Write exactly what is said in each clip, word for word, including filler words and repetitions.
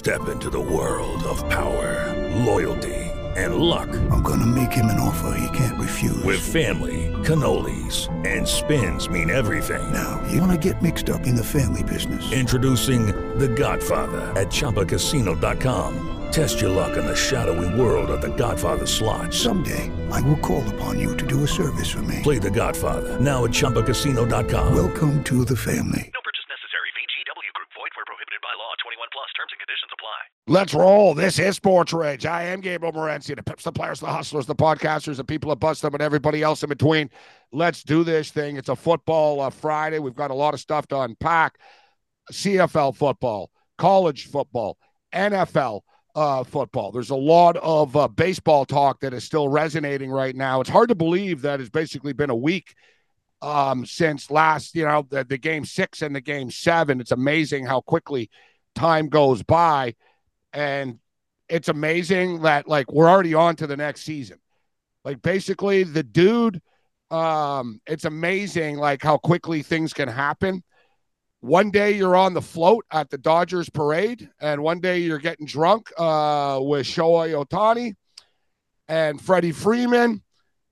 Step into the world of power, loyalty, and luck. I'm gonna make him an offer he can't refuse. With family, cannolis, and spins mean everything. Now, you wanna get mixed up in the family business. Introducing The Godfather at Chumba Casino dot com. Test your luck in the shadowy world of The Godfather slot. Someday, I will call upon you to do a service for me. Play The Godfather now at Chumba Casino dot com. Welcome to the family. No purchase necessary. V G W Group. Void where prohibited by law. twenty-one plus. Terms and conditions apply. Let's roll. This is Sports Rage. I am Gabriel Morency, the Pips, the Players, the Hustlers, the Podcasters, the people that bust them, and everybody else in between. Let's do this thing. It's a football uh, Friday. We've got a lot of stuff to unpack. C F L football, college football, N F L uh, football. There's a lot of uh, baseball talk that is still resonating right now. It's hard to believe that it's basically been a week um, since last, you know, the, the game six and the game seven. It's amazing how quickly time goes by. And it's amazing that, like, we're already on to the next season. Like, basically, the dude, um, it's amazing, like, how quickly things can happen. One day you're on the float at the Dodgers parade, and one day you're getting drunk uh, with Shohei Ohtani and Freddie Freeman,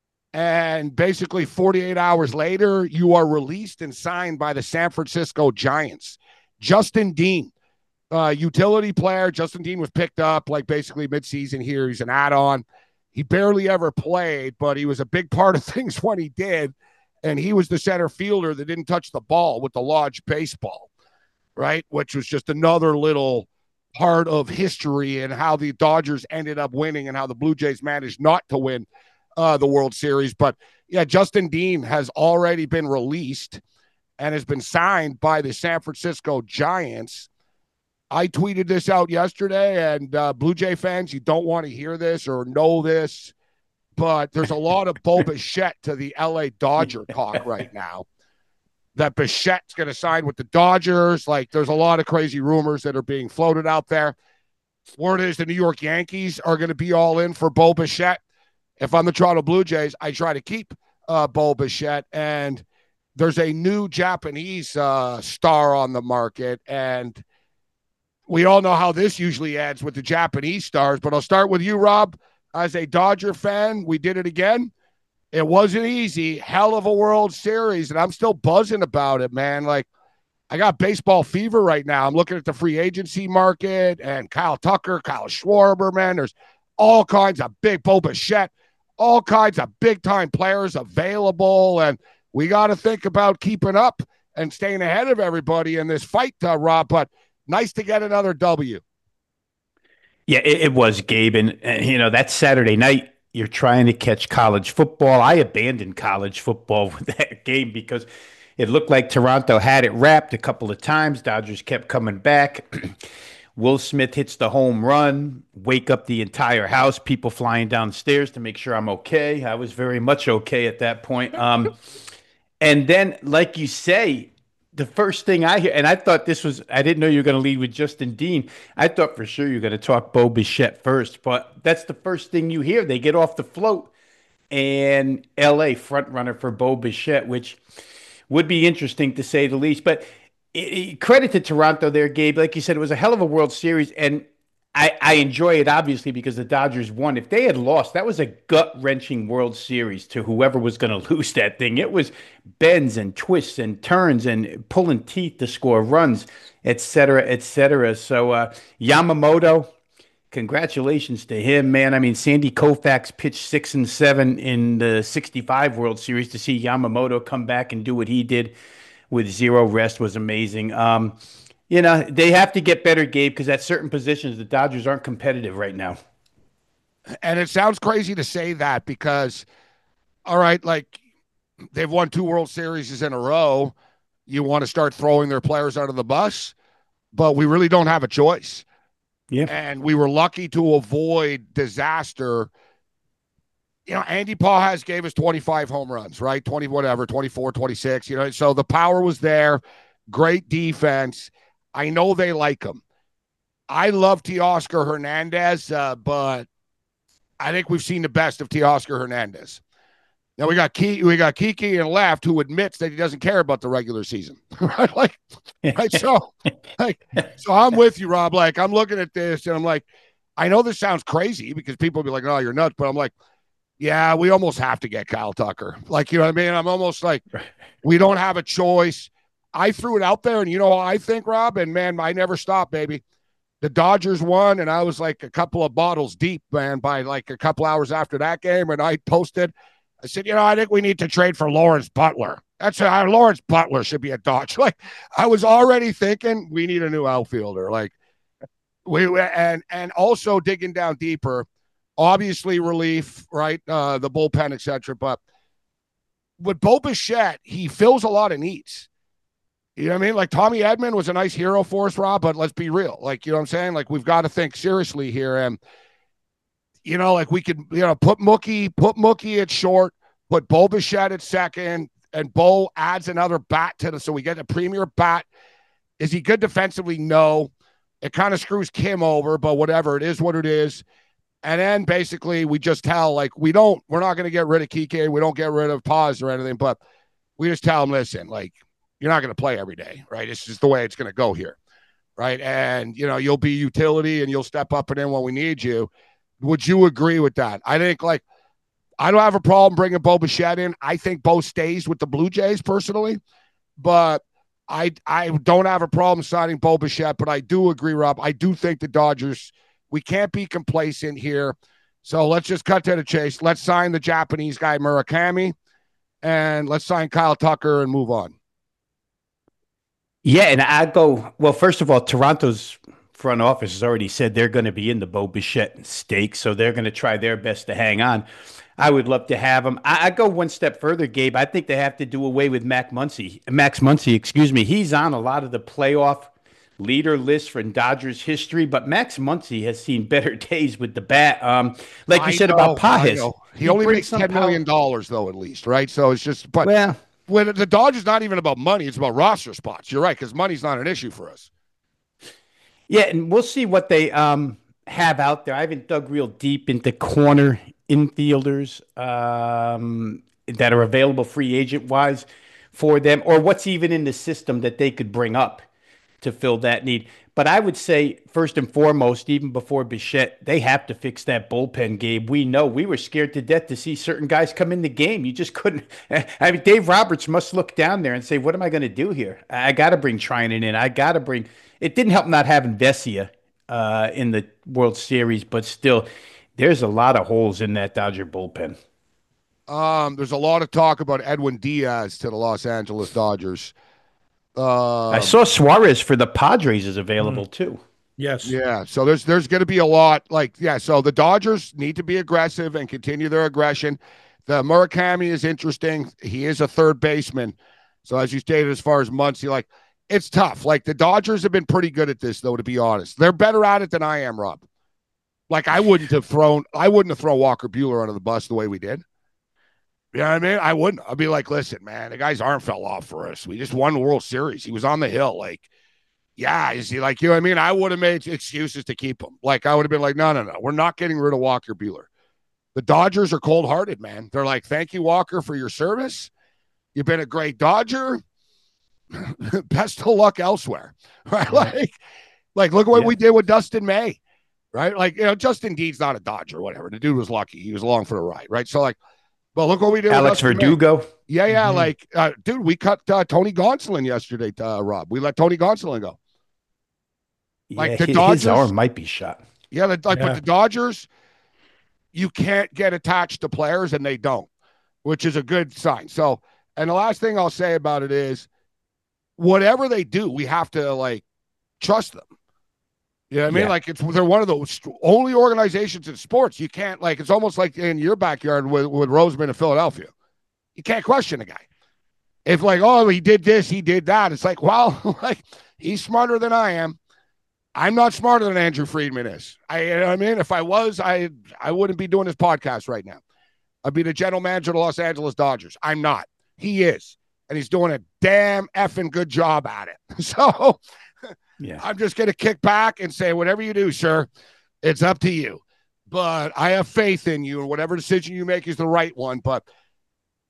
and basically forty-eight hours later, you are released and signed by the San Francisco Giants. Justin Dean, uh, utility player. Justin Dean was picked up like basically midseason here. He's an add-on. He barely ever played, but he was a big part of things when he did. And he was the center fielder that didn't touch the ball with the Lodge baseball, right? Which was just another little part of history and how the Dodgers ended up winning and how the Blue Jays managed not to win uh, the World Series. But, yeah, Justin Dean has already been released and has been signed by the San Francisco Giants. I tweeted this out yesterday, and uh, Blue Jay fans, you don't want to hear this or know this, but there's a lot of Bo Bichette to the L A Dodger talk right now. That Bichette's going to sign with the Dodgers. Like, there's a lot of crazy rumors that are being floated out there. Word is the New York Yankees are going to be all in for Bo Bichette. If I'm the Toronto Blue Jays, I try to keep uh, Bo Bichette. And there's a new Japanese uh, star on the market. And we all know how this usually ends with the Japanese stars. But I'll start with you, Rob. As a Dodger fan, we did it again. It wasn't easy. Hell of a World Series, and I'm still buzzing about it, man. Like, I got baseball fever right now. I'm looking at the free agency market and Kyle Tucker, Kyle Schwarber, man. There's all kinds of big Bo Bichette, all kinds of big-time players available, and we got to think about keeping up and staying ahead of everybody in this fight, uh, Rob, but nice to get another W. Yeah, it, it was, Gabe. And, and, you know, that Saturday night, you're trying to catch college football. I abandoned college football with that game because it looked like Toronto had it wrapped a couple of times. Dodgers kept coming back. Will Smith hits the home run, wake up the entire house, people flying downstairs to make sure I'm okay. I was very much okay at that point. Um, and then, like you say, the first thing I hear, and I thought this was, I didn't know you were going to lead with Justin Dean. I thought for sure you were going to talk Bo Bichette first, but that's the first thing you hear. They get off the float, and L A front runner for Bo Bichette, which would be interesting to say the least. But it, it, credit to Toronto there, Gabe. Like you said, it was a hell of a World Series, and I, I enjoy it, obviously, because the Dodgers won. If they had lost, that was a gut-wrenching World Series to whoever was going to lose that thing. It was bends and twists and turns and pulling teeth to score runs, et cetera, et cetera. So uh, Yamamoto, congratulations to him, man. I mean, Sandy Koufax pitched six and seven in the sixty-five World Series. To see Yamamoto come back and do what he did with zero rest was amazing. Um You know, they have to get better, Gabe, because at certain positions, the Dodgers aren't competitive right now. And it sounds crazy to say that because, all right, like, they've won two World Series in a row. You want to start throwing their players under the bus, but we really don't have a choice. Yeah. And we were lucky to avoid disaster. You know, Andy Pajas gave us twenty-five home runs, right? twenty, whatever, twenty-four, twenty-six, you know, so the power was there. Great defense. I know they like him. I love Teoscar Hernandez, uh, but I think we've seen the best of Teoscar Hernandez. Now we got Key, we got Kiki and left, who admits that he doesn't care about the regular season, right? Like, right. So, like, so I'm with you, Rob. Like, I'm looking at this and I'm like, I know this sounds crazy because people will be like, "Oh, you're nuts," but I'm like, yeah, we almost have to get Kyle Tucker. Like, you know what I mean? I'm almost like, we don't have a choice. I threw it out there, and you know what I think, Rob? And man, I never stop, baby. The Dodgers won, and I was like a couple of bottles deep, man, by like a couple hours after that game, and I posted. I said, you know, I think we need to trade for Lawrence Butler. That's uh, Lawrence Butler should be a Dodger. Like, I was already thinking we need a new outfielder. Like, we and and also digging down deeper, obviously relief, right? Uh, the bullpen, et cetera. But with Bo Bichette, he fills a lot of needs. You know what I mean? Like, Tommy Edman was a nice hero for us, Rob, but let's be real. Like, you know what I'm saying? Like, we've got to think seriously here. And you know, like we could, you know, put Mookie, put Mookie at short, put Bo Bichette at second, and Bo adds another bat to the, so we get a premier bat. Is he good defensively? No. It kind of screws Kim over, but whatever. It is what it is. And then basically we just tell, like, we don't, we're not going to get rid of Kike. We don't get rid of Paz or anything, but we just tell him, listen, like, you're not going to play every day, right? It's just the way it's going to go here, right? And, you know, you'll be utility and you'll step up and in when we need you. Would you agree with that? I think, like, I don't have a problem bringing Bo Bichette in. I think Bo stays with the Blue Jays personally, but I I don't have a problem signing Bo Bichette, but I do agree, Rob. I do think the Dodgers, we can't be complacent here. So let's just cut to the chase. Let's sign the Japanese guy, Murakami, and let's sign Kyle Tucker and move on. Yeah, and I go, well, first of all, Toronto's front office has already said they're going to be in the Bo Bichette stake, so they're going to try their best to hang on. I would love to have him. I, I go one step further, Gabe. I think they have to do away with Mac Muncy. Max Muncy, excuse me. He's on a lot of the playoff leader lists for Dodgers history, but Max Muncy has seen better days with the bat. Um, like you I said know, about Pages. He, he only makes ten million dollars, though, at least, right? So it's just, but well, when the Dodgers not even about money, it's about roster spots. You're right, because money's not an issue for us. Yeah, and we'll see what they um, have out there. I haven't dug real deep into corner infielders um, that are available free agent-wise for them, or what's even in the system that they could bring up to fill that need. But I would say, first and foremost, even before Bichette, they have to fix that bullpen, Gabe. We know we were scared to death to see certain guys come in the game. You just couldn't. I mean, Dave Roberts must look down there and say, what am I going to do here? I got to bring Trinan in. I got to bring – it didn't help not having Vesia uh, in the World Series, but still, there's a lot of holes in that Dodger bullpen. Um, there's a lot of talk about Edwin Diaz to the Los Angeles Dodgers. Um, I saw Suarez for the Padres is available mm. too. Yes. Yeah. So there's there's going to be a lot like yeah. So the Dodgers need to be aggressive and continue their aggression. The Murakami is interesting. He is a third baseman. So as you stated, as far as Muncy, like it's tough. Like the Dodgers have been pretty good at this, though. To be honest, they're better at it than I am, Rob. Like I wouldn't have thrown I wouldn't have thrown Walker Buehler under the bus the way we did. You know what I mean? I wouldn't. I'd be like, listen, man, the guy's arm fell off for us. We just won the World Series. He was on the hill. Like, yeah, is he like, you know what I mean? I would have made excuses to keep him. Like, I would have been like, no, no, no. We're not getting rid of Walker Buehler. The Dodgers are cold-hearted, man. They're like, thank you, Walker, for your service. You've been a great Dodger. Best of luck elsewhere. Right? Like, like look at what yeah. we did with Dustin May. Right? Like, you know, Justin Deed's not a Dodger, whatever. The dude was lucky. He was along for the ride, right? So, like, well, look what we did. Alex with Verdugo. Yeah, yeah. Mm-hmm. Like, uh, dude, we cut uh, Tony Gonsolin yesterday, uh, Rob. We let Tony Gonsolin go. Like yeah, the his, Dodgers, his arm might be shot. Yeah, the, like, yeah, but the Dodgers, you can't get attached to players, and they don't, which is a good sign. So, and the last thing I'll say about it is, whatever they do, we have to like trust them. You know what I mean? Yeah. Like it's they're one of those only organizations in sports. You can't like it's almost like in your backyard with, with Roseman in Philadelphia. You can't question a guy. If like, oh, he did this, he did that. It's like, well, like he's smarter than I am. I'm not smarter than Andrew Friedman is. I you know what I mean? If I was, I I wouldn't be doing this podcast right now. I'd be the general manager of the Los Angeles Dodgers. I'm not. He is. And he's doing a damn effing good job at it. So yeah. I'm just going to kick back and say, whatever you do, sir, it's up to you. But I have faith in you, and whatever decision you make is the right one. But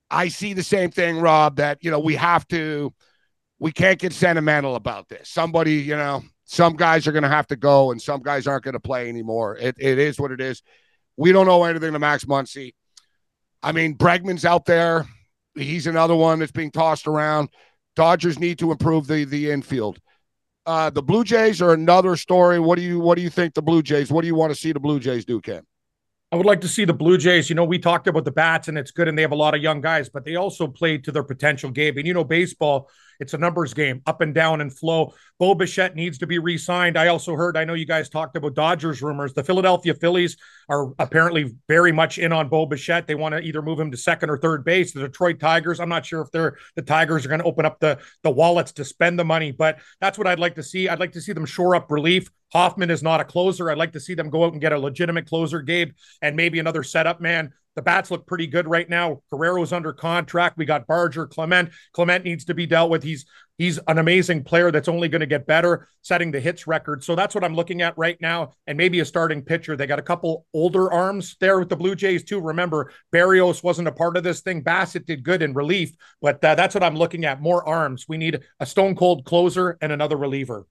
I see the same thing, Rob, that, you know, we have to, we can't get sentimental about this. Somebody, you know, some guys are going to have to go and some guys aren't going to play anymore. It It is what it is. We don't know anything to Max Muncy. I mean, Bregman's out there. He's another one that's being tossed around. Dodgers need to improve the the infield. Uh, the Blue Jays are another story. What do you what do you think the Blue Jays? What do you want to see the Blue Jays do, Ken? I would like to see the Blue Jays. You know, we talked about the bats, and it's good, and they have a lot of young guys, but they also played to their potential, Gabe. And, you know, baseball, it's a numbers game, up and down and flow. Bo Bichette needs to be re-signed. I also heard, I know you guys talked about Dodgers rumors. The Philadelphia Phillies are apparently very much in on Bo Bichette. They want to either move him to second or third base. The Detroit Tigers, I'm not sure if they're the Tigers are going to open up the, the wallets to spend the money, but that's what I'd like to see. I'd like to see them shore up relief. Hoffman is not a closer. I'd like to see them go out and get a legitimate closer, Gabe, and maybe another setup man. The bats look pretty good right now. Guerrero's under contract. We got Barger, Clement. Clement needs to be dealt with. He's he's an amazing player that's only going to get better, setting the hits record. So that's what I'm looking at right now, and maybe a starting pitcher. They got a couple older arms there with the Blue Jays too. Remember, Barrios wasn't a part of this thing. Bassett did good in relief, but uh, that's what I'm looking at, more arms. We need a stone-cold closer and another reliever.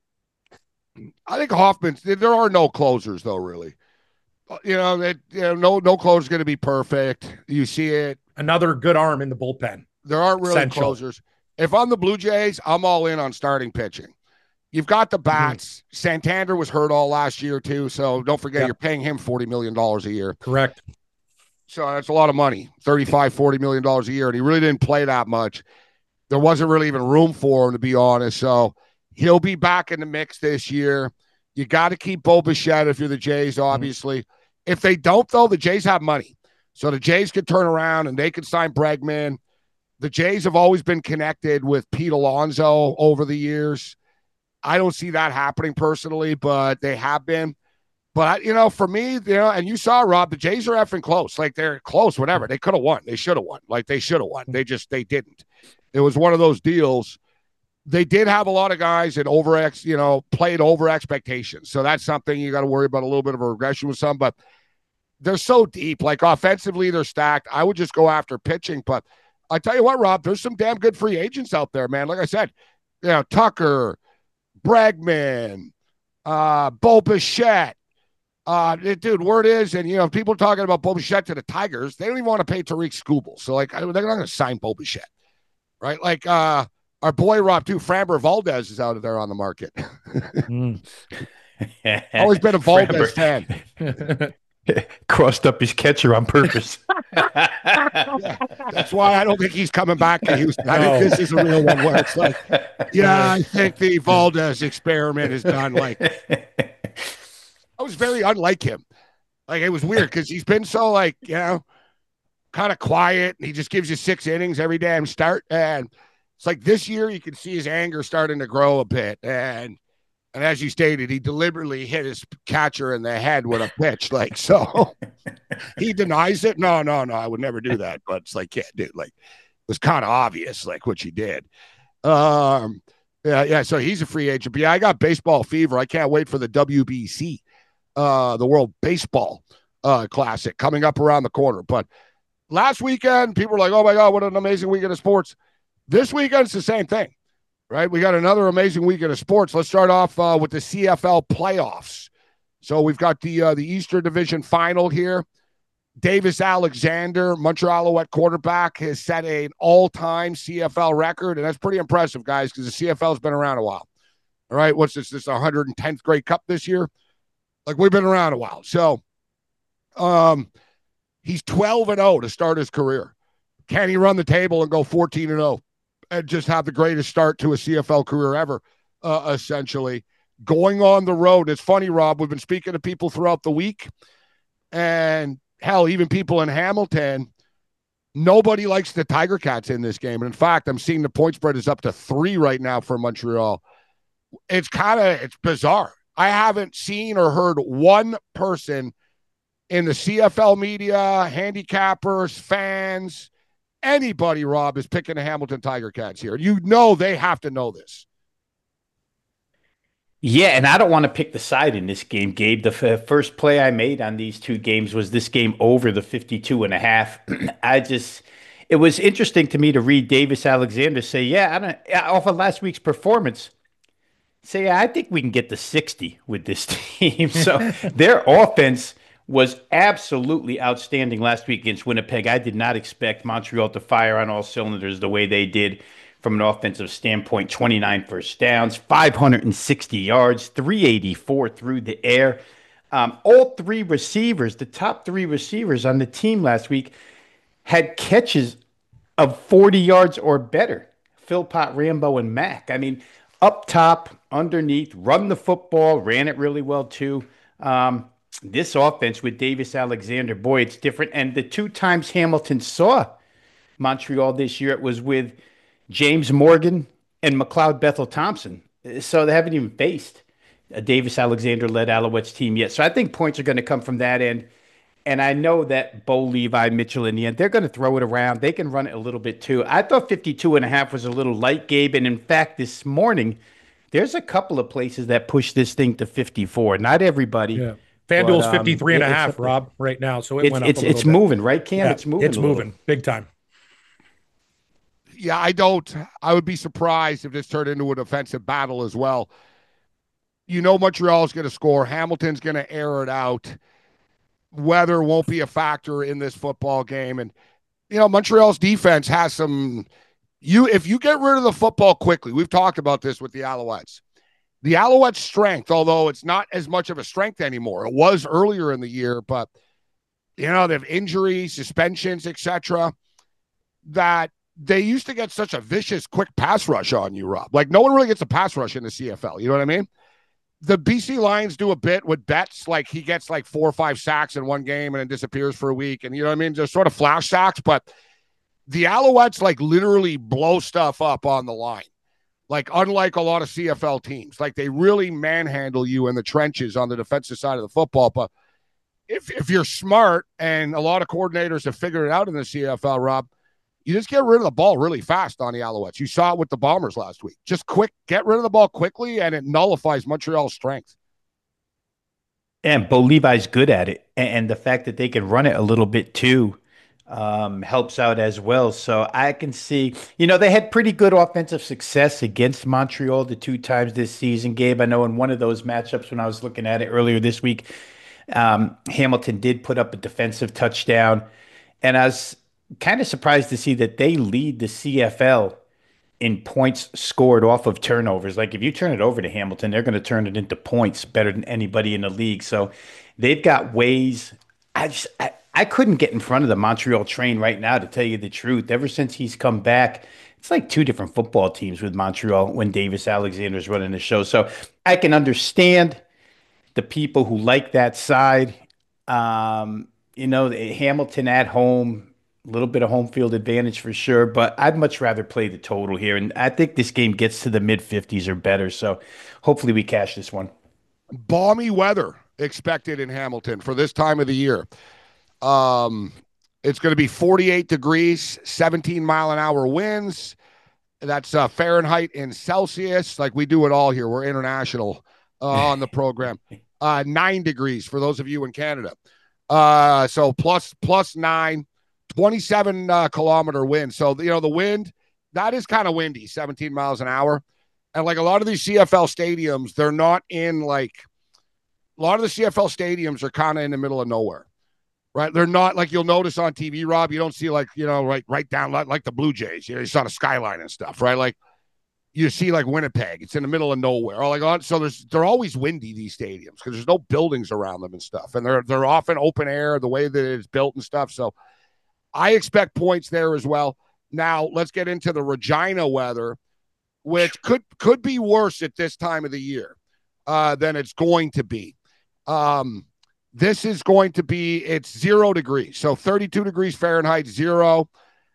I think Hoffman, there are no closers, though, really. You know, that you know, no no closer is going to be perfect. You see it. Another good arm in the bullpen. There aren't really Essential. closers. If I'm the Blue Jays, I'm all in on starting pitching. You've got the bats. Mm-hmm. Santander was hurt all last year, too, so don't forget yep. you're paying him forty million dollars a year. Correct. So that's a lot of money, thirty-five, forty million dollars a year, and he really didn't play that much. There wasn't really even room for him, to be honest, so he'll be back in the mix this year. You got to keep Bo Bichette if you're the Jays, obviously. Mm-hmm. If they don't, though, the Jays have money. So the Jays could turn around and they could sign Bregman. The Jays have always been connected with Pete Alonso over the years. I don't see that happening personally, but they have been. But, you know, for me, you know, and you saw, Rob, the Jays are effing close. Like, they're close, whatever. They could have won. They should have won. Like, they should have won. They just, they didn't. It was one of those deals. They did have a lot of guys that over, ex, you know, played over expectations. So that's something you got to worry about, a little bit of a regression with some. But they're so deep. Like, offensively, they're stacked. I would just go after pitching. But I tell you what, Rob, there's some damn good free agents out there, man. Like I said, you know, Tucker, Bregman, uh, Bo Bichette. Uh, dude, word is, and, you know, people talking about Bo Bichette to the Tigers, they don't even want to pay Tariq Skubal. So, like, they're not going to sign Bo Bichette, right? Like, uh, our boy, Rob, too, Framber Valdez is out of there on the market. mm. Always been a Valdez fan. Crossed up his catcher on purpose. Yeah, that's why I don't think he's coming back to Houston. I think this is a real one where it's like, yeah, I think the Valdez experiment is done. Like, I was very unlike him. Like, it was weird because he's been so, like, you know, kind of quiet, and he just gives you six innings every damn start. And it's like this year you can see his anger starting to grow a bit. And And as you stated, he deliberately hit his catcher in the head with a pitch. Like, so he denies it. No, no, no, I would never do that. But it's like, yeah, dude, like, it was kind of obvious, like, what you did. Um, yeah, yeah, so he's a free agent. But yeah, I got baseball fever. I can't wait for the W B C, uh, the World Baseball uh, Classic, coming up around the corner. But last weekend, people were like, oh, my God, what an amazing weekend of sports. This weekend, it's the same thing. Right, we got another amazing weekend of sports. Let's start off uh, with the C F L playoffs. So we've got the uh, the Eastern Division final here. Davis Alexander, Montreal Alouette quarterback, has set an all-time C F L record, and that's pretty impressive, guys, because the C F L has been around a while. All right, what's this? This one hundred tenth Grey Cup this year? Like, we've been around a while. So, um, he's twelve and oh to start his career. Can he run the table and go fourteen and oh? And just have the greatest start to a C F L career ever, uh, essentially. Going on the road. It's funny, Rob, we've been speaking to people throughout the week, and hell, even people in Hamilton, nobody likes the Tiger Cats in this game. And in fact, I'm seeing the point spread is up to three right now for Montreal. It's kind of, it's bizarre. I haven't seen or heard one person in the C F L media, handicappers, fans, anybody, Rob, is picking the Hamilton Tiger Cats here. You know they have to know this. Yeah, and I don't want to pick the side in this game, Gabe. The f- first play I made on these two games was this game over the fifty-two and a half. I just, it was interesting to me to read Davis Alexander say, yeah, I don't, off of last week's performance, say, yeah, I think we can get to sixty with this team. So their offense was absolutely outstanding last week against Winnipeg. I did not expect Montreal to fire on all cylinders the way they did from an offensive standpoint. twenty-nine first downs, five hundred sixty yards, three eighty-four through the air. Um, all three receivers, the top three receivers on the team last week, had catches of forty yards or better. Philpott, Rambo, and Mack. I mean, up top, underneath, run the football, ran it really well too. Um, this offense with Davis Alexander, boy, it's different. And the two times Hamilton saw Montreal this year, it was with James Morgan and McLeod Bethel Thompson. So they haven't even faced a Davis Alexander-led Alouettes team yet. So I think points are going to come from that end. And I know that Bo Levi, Mitchell in the end, they're going to throw it around. They can run it a little bit too. I thought fifty-two and a half was a little light, Gabe. And in fact, this morning, there's a couple of places that push this thing to fifty-four. Not everybody. Yeah. FanDuel's um, fifty-three and a it- half, it's- Rob, right now. So it It's went up it's a little it's bit. moving, right, Cam? Yeah, it's moving. It's a little. moving big time. Yeah, I don't. I would be surprised if this turned into an offensive battle as well. You know, Montreal's going to score. Hamilton's going to air it out. Weather won't be a factor in this football game. And, you know, Montreal's defense has some. You, if you get rid of the football quickly, we've talked about this with the Alouettes. The Alouettes' strength, although it's not as much of a strength anymore, it was earlier in the year, but, you know, they have injuries, suspensions, et cetera, that they used to get such a vicious, quick pass rush on you, Rob. Like, no one really gets a pass rush in the C F L. You know what I mean? The B C Lions do a bit with Betts. Like, he gets like four or five sacks in one game and then disappears for a week. And you know what I mean? Just sort of flash sacks. But the Alouettes, like, literally blow stuff up on the line. Like, unlike a lot of C F L teams. Like, they really manhandle you in the trenches on the defensive side of the football. But if, if you're smart, and a lot of coordinators have figured it out in the C F L, Rob, you just get rid of the ball really fast on the Alouettes. You saw it with the Bombers last week. Just quick, get rid of the ball quickly, and it nullifies Montreal's strength. And Bo Levi's good at it. And, and the fact that they can run it a little bit too um, helps out as well. So I can see, you know, they had pretty good offensive success against Montreal the two times this season, Gabe. I know in one of those matchups when I was looking at it earlier this week, um, Hamilton did put up a defensive touchdown. And I was kind of surprised to see that they lead the C F L in points scored off of turnovers. Like, if you turn it over to Hamilton, they're going to turn it into points better than anybody in the league. So they've got ways. I just I, I couldn't get in front of the Montreal train right now, to tell you the truth. Ever since he's come back, it's like two different football teams with Montreal when Davis Alexander's running the show. So I can understand the people who like that side. Um, you know, Hamilton at home, a little bit of home field advantage for sure, but I'd much rather play the total here. And I think this game gets to the mid fifties or better. So hopefully we cash this one. Balmy weather expected in Hamilton for this time of the year. Um, it's going to be forty-eight degrees, seventeen mile an hour winds. That's uh, Fahrenheit in Celsius. Like, we do it all here. We're international uh, on the program. Uh, nine degrees for those of you in Canada. Uh, so plus plus nine. twenty-seven uh, kilometer wind. So, you know, the wind, that is kind of windy, seventeen miles an hour. And like a lot of these C F L stadiums, they're not in like, a lot of the C F L stadiums are kind of in the middle of nowhere, right? They're not like, you'll notice on T V, Rob, you don't see like, you know, right, right down like, like the Blue Jays, you know, you saw the skyline and stuff, right? Like you see like Winnipeg, it's in the middle of nowhere. Or like on, so there's, they're always windy, these stadiums, because there's no buildings around them and stuff. And they're, they're often open air, the way that it's built and stuff. So I expect points there as well. Now, let's get into the Regina weather, which could could be worse at this time of the year uh, than it's going to be. Um, this is going to be, it's zero degrees. So thirty-two degrees Fahrenheit, zero.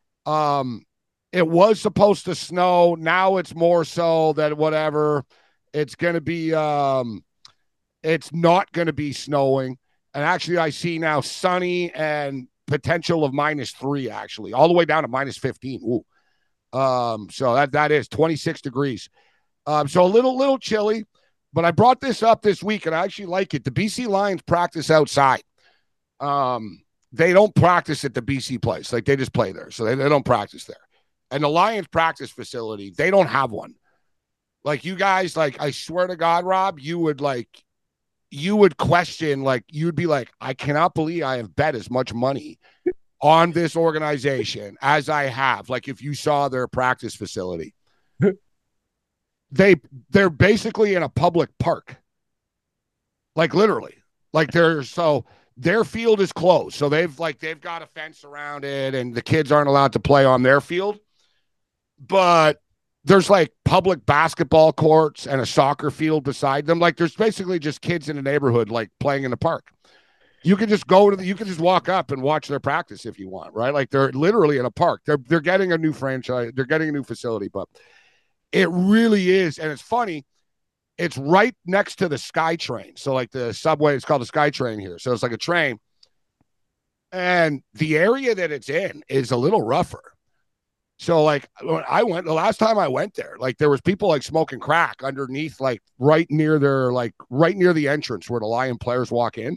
Um, it was supposed to snow. Now it's more so that whatever. It's going to be, um, it's not going to be snowing. And actually, I see now sunny and potential of minus three, actually, all the way down to minus fifteen. Ooh. Um, so that that is twenty-six degrees. Um, so a little little chilly, but I brought this up this week, and I actually like it. The B C Lions practice outside. Um, they don't practice at the B C place. Like they just play there. So they, they don't practice there. And the Lions practice facility, they don't have one. Like you guys, like I swear to God, Rob, you would like, you would question, like you'd be like, I cannot believe I have bet as much money on this organization as I have. Like if you saw their practice facility, they they're basically in a public park. Like literally, like they're so their field is closed. So they've like they've got a fence around it and the kids aren't allowed to play on their field. But there's like public basketball courts and a soccer field beside them. Like there's basically just kids in the neighborhood, like playing in the park. You can just go to the, you can just walk up and watch their practice if you want, right? Like they're literally in a park. They're, they're getting a new franchise. They're getting a new facility, but it really is. And it's funny. It's right next to the SkyTrain. So like the subway, it's called the SkyTrain here. So it's like a train. And the area that it's in is a little rougher. So like when I went, the last time I went there, like there was people like smoking crack underneath, like right near their, like right near the entrance where the Lion players walk in.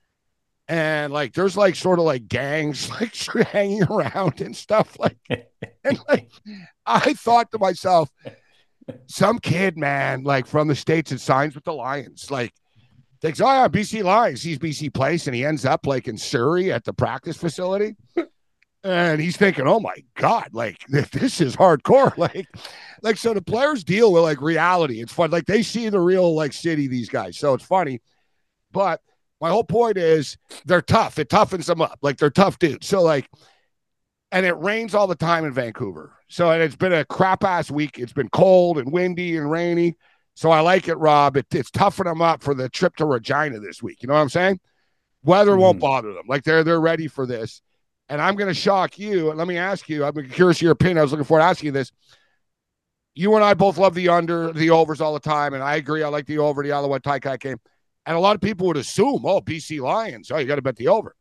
And like, there's like sort of like gangs like hanging around and stuff like, and like, I thought to myself, some kid, man, like from the States that signs with the Lions, like thinks, oh yeah, B C Lions, he's B C Place. And he ends up like in Surrey at the practice facility. And he's thinking, oh my God, like this is hardcore. Like, like, so the players deal with like reality. It's fun. Like they see the real like city, these guys. So it's funny. But my whole point is they're tough. It toughens them up. Like they're tough dudes. So like, and it rains all the time in Vancouver. So, and it's been a crap ass week. It's been cold and windy and rainy. So I like it, Rob. It, it's toughening them up for the trip to Regina this week. You know what I'm saying? Weather mm. won't bother them. Like they're, they're ready for this. And I'm going to shock you. And let me ask you, I'm curious of your opinion. I was looking forward to asking you this. You and I both love the under, the overs all the time. And I agree. I like the over, the Alouette Ticats game. And a lot of people would assume, oh, B C Lions. Oh, you got to bet the over.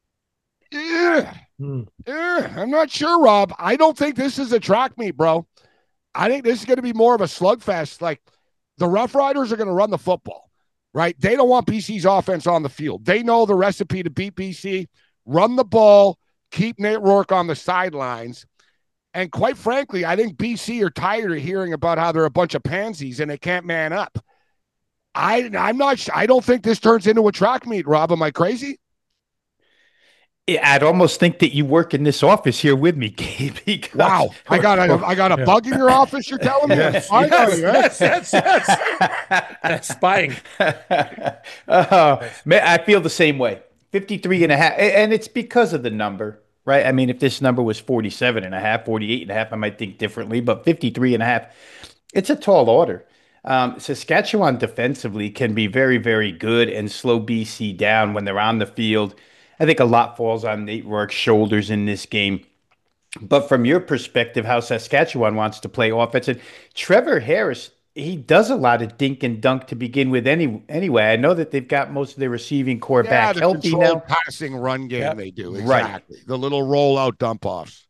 Yeah. Hmm. yeah. I'm not sure, Rob. I don't think this is a track meet, bro. I think this is going to be more of a slugfest. Like the Rough Riders are going to run the football, right? They don't want B C's offense on the field. They know the recipe to beat B C. Run the ball. Keep Nate Rourke on the sidelines. And quite frankly, I think B C are tired of hearing about how they're a bunch of pansies and they can't man up. I, I'm not, I don't think this turns into a track meet, Rob. Am I crazy? I'd almost think that you work in this office here with me, Gabe. Because wow. I got a, I got a yeah. bug in your office, you're telling me? Yes, I yes, you, right? yes, yes, yes. That's spying. uh, man, I feel the same way. fifty-three and a half. And it's because of the number, right? I mean, if this number was forty-seven and a half, forty-eight and a half, I might think differently, but fifty-three and a half, it's a tall order. Um, Saskatchewan defensively can be very, very good and slow B C down when they're on the field. I think a lot falls on Nate Rourke's shoulders in this game. But from your perspective, how Saskatchewan wants to play offense, and Trevor Harris, he does a lot of dink and dunk to begin with any, anyway. I know that they've got most of their receiving core yeah, back the healthy now. Passing run game yep. they do. Right. Exactly. The little rollout dump offs.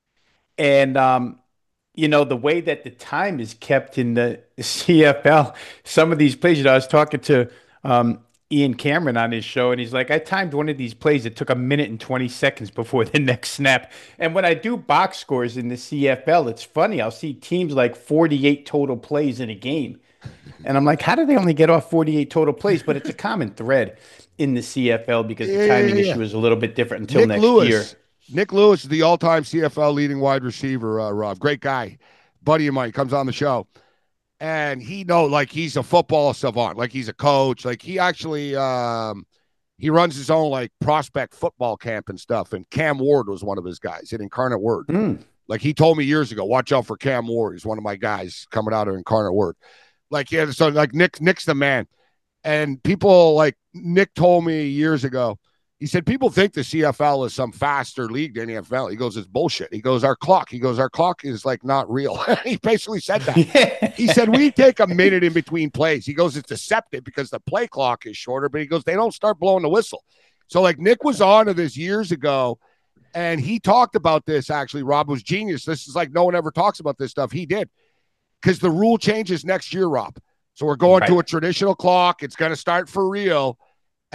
And, um, you know, the way that the time is kept in the C F L, some of these plays, you know, I was talking to um, Ian Cameron on his show, and he's like, I timed one of these plays. It took a minute and twenty seconds before the next snap. And when I do box scores in the C F L, it's funny. I'll see teams like forty-eight total plays in a game. And I'm like, how do they only get off forty-eight total plays? But it's a common thread in the C F L because the timing yeah, yeah. issue is a little bit different until Nick next Lewis. year. Nick Lewis is the all-time C F L leading wide receiver, uh, Rob. Great guy. Buddy of mine comes on the show. And he know, like, he's a football savant. Like, he's a coach. Like, he actually um, he runs his own, like, prospect football camp and stuff. And Cam Ward was one of his guys at Incarnate Word. Mm. Like, he told me years ago, watch out for Cam Ward. He's one of my guys coming out of Incarnate Word. Like, yeah, so, like, Nick, Nick's the man. And people, like, Nick told me years ago, he said, people think the C F L is some faster league than the N F L. He goes, it's bullshit. He goes, our clock. He goes, our clock is like not real. He basically said that. Yeah. He said, we take a minute in between plays. He goes, it's deceptive because the play clock is shorter, but he goes, they don't start blowing the whistle. So like Nick was on to this years ago, and he talked about this actually. Rob was genius. This is like no one ever talks about this stuff. He did, because the rule changes next year, Rob. So we're going right. to a traditional clock. It's going to start for real.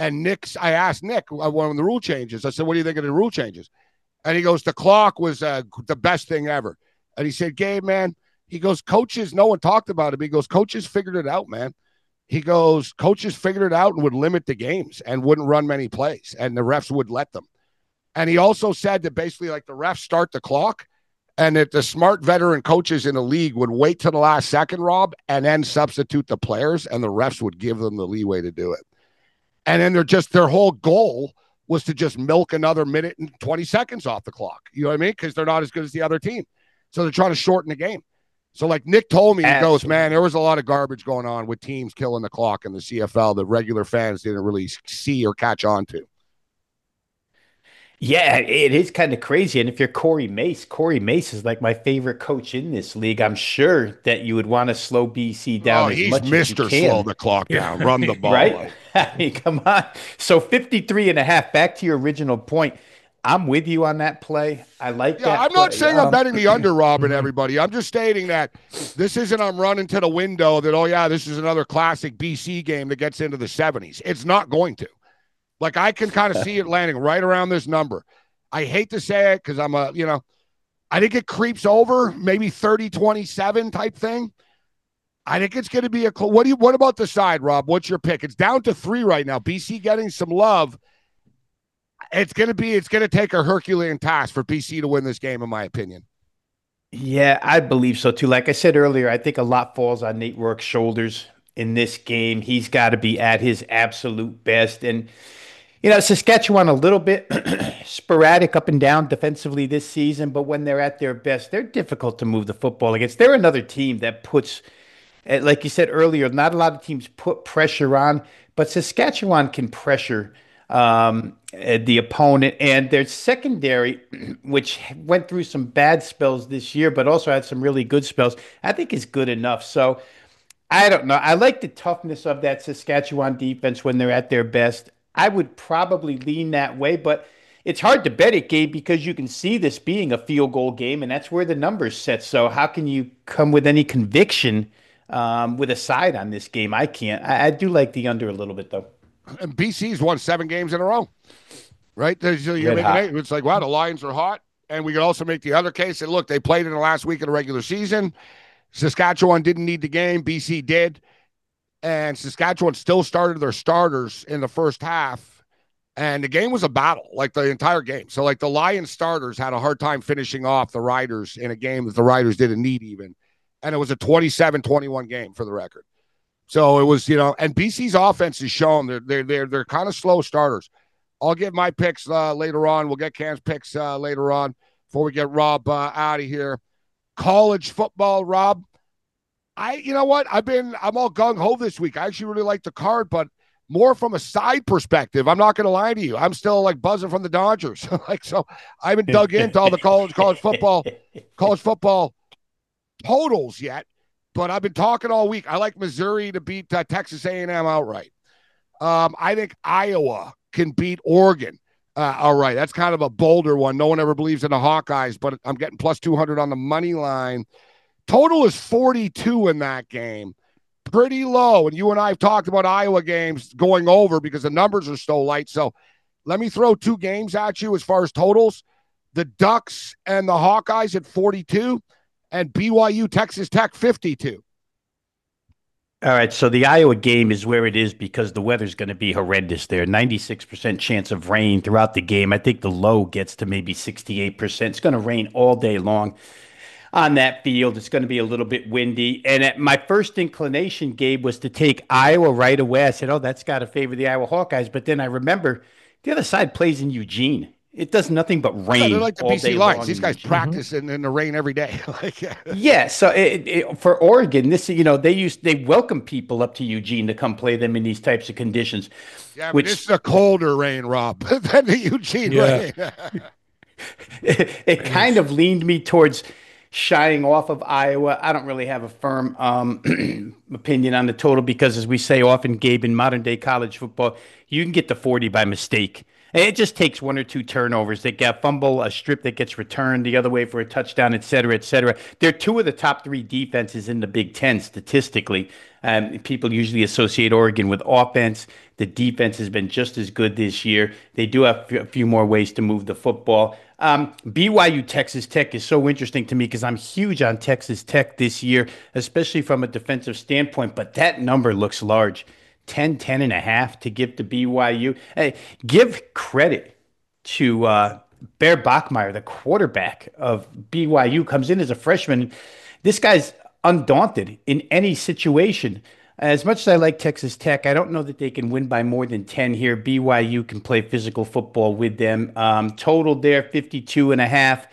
And Nick's, I asked Nick uh, one of the rule changes. I said, what do you think of the rule changes? And he goes, the clock was uh, the best thing ever. And he said, Gabe, man, he goes, coaches, no one talked about it. He goes, coaches figured it out, man. He goes, coaches figured it out and would limit the games and wouldn't run many plays, and the refs would let them. And he also said that basically like the refs start the clock and that the smart veteran coaches in the league would wait to the last second, Rob, and then substitute the players, and the refs would give them the leeway to do it. And then they're just, their whole goal was to just milk another minute and twenty seconds off the clock. You know what I mean? Because they're not as good as the other team. So they're trying to shorten the game. So like Nick told me, he Absolutely. goes, man, there was a lot of garbage going on with teams killing the clock in the C F L that regular fans didn't really see or catch on to. Yeah, it is kind of crazy. And if you're Corey Mace, Corey Mace is like my favorite coach in this league. I'm sure that you would want to slow B C down Oh, as he's much Mister as you can. Slow the clock down, run the ball. Right? I mean, come on. So fifty-three and a half, back to your original point. I'm with you on that play. I like Yeah, that I'm not play. saying I'm Um, betting the under, Rob, and everybody. I'm just stating that this isn't I'm running to the window that, oh, yeah, this is another classic B C game that gets into the seventies. It's not going to. Like, I can kind of see it landing right around this number. I hate to say it because I'm a, you know, I think it creeps over maybe thirty twenty-seven type thing. I think it's going to be a, cl- what do you, what about the side, Rob? What's your pick? It's down to three right now. B C getting some love. It's going to be, it's going to take a Herculean task for B C to win this game, in my opinion. Yeah, I believe so too. Like I said earlier, I think a lot falls on Nate Rourke's shoulders in this game. He's got to be at his absolute best. And, you know, Saskatchewan a little bit sporadic up and down defensively this season, but when they're at their best, they're difficult to move the football against. They're another team that puts, eh, like you said earlier, not a lot of teams put pressure on, but Saskatchewan can pressure um, eh, the opponent. And their secondary, which went through some bad spells this year, but also had some really good spells, I think is good enough. So I don't know. I like the toughness of that Saskatchewan defense when they're at their best. I would probably lean that way, but it's hard to bet it, Gabe, because you can see this being a field goal game, and that's where the numbers set. So how can you come with any conviction um, with a side on this game? I can't. I, I do like the under a little bit, though. And B C's won seven games in a row, right? There's, you're Red making hot. eight. It's like, wow, the Lions are hot. And we could also make the other case that, look, they played in the last week of the regular season. Saskatchewan didn't need the game. B C did. And Saskatchewan still started their starters in the first half. And the game was a battle, like the entire game. So, like, the Lions starters had a hard time finishing off the Riders in a game that the Riders didn't need even. And it was a twenty-seven twenty-one game for the record. So it was, you know, and B C's offense is shown they're they're they're, they're kind of slow starters. I'll give my picks uh, later on. We'll get Cam's picks uh, later on before we get Rob uh, out of here. College football, Rob. I, you know what? I've been, I'm all gung ho this week. I actually really like the card, but more from a side perspective. I'm not going to lie to you. I'm still like buzzing from the Dodgers. like, so I haven't dug into all the college, college football, college football totals yet, but I've been talking all week. I like Missouri to beat uh, Texas A and M outright. Um, I think Iowa can beat Oregon. Uh, all right. That's kind of a bolder one. No one ever believes in the Hawkeyes, but I'm getting plus two hundred on the money line. Total is forty-two in that game. Pretty low. And you and I have talked about Iowa games going over because the numbers are so light. So let me throw two games at you as far as totals. The Ducks and the Hawkeyes at forty-two and B Y U Texas Tech fifty-two. All right, so the Iowa game is where it is because the weather's going to be horrendous there. ninety-six percent chance of rain throughout the game. I think the low gets to maybe sixty-eight percent. It's going to rain all day long on that field. It's going to be a little bit windy. And at my first inclination, Gabe, was to take Iowa right away. I said, oh, that's got to favor the Iowa Hawkeyes. But then I remember the other side plays in Eugene. It does nothing but rain. Yeah, they're like the all B C day Lions. long These in guys Eugene. practice in, in the rain every day. like, yeah. Yeah, so it, it, for Oregon, this you know they use they welcome people up to Eugene to come play them in these types of conditions. Yeah, but which this is a colder rain, Rob, than the Eugene Yeah. rain. it, it kind of leaned me towards shying off of Iowa. I don't really have a firm um, opinion on the total because, as we say often, Gabe, in modern day college football, you can get to forty by mistake. And it just takes one or two turnovers. They get a fumble, a strip that gets returned the other way for a touchdown, et cetera, et cetera. They're two of the top three defenses in the Big Ten statistically. Um, people usually associate Oregon with offense. The defense has been just as good this year. They do have a few more ways to move the football. Um, B Y U Texas Tech is so interesting to me because I'm huge on Texas Tech this year, especially from a defensive standpoint, but that number looks large. ten, ten and a half to give to B Y U. Hey, give credit to uh, Bear Bachmeier, the quarterback of B Y U, comes in as a freshman. This guy's undaunted in any situation. As much as I like Texas Tech, I don't know that they can win by more than ten here. B Y U can play physical football with them. Um, total there, fifty-two and a half.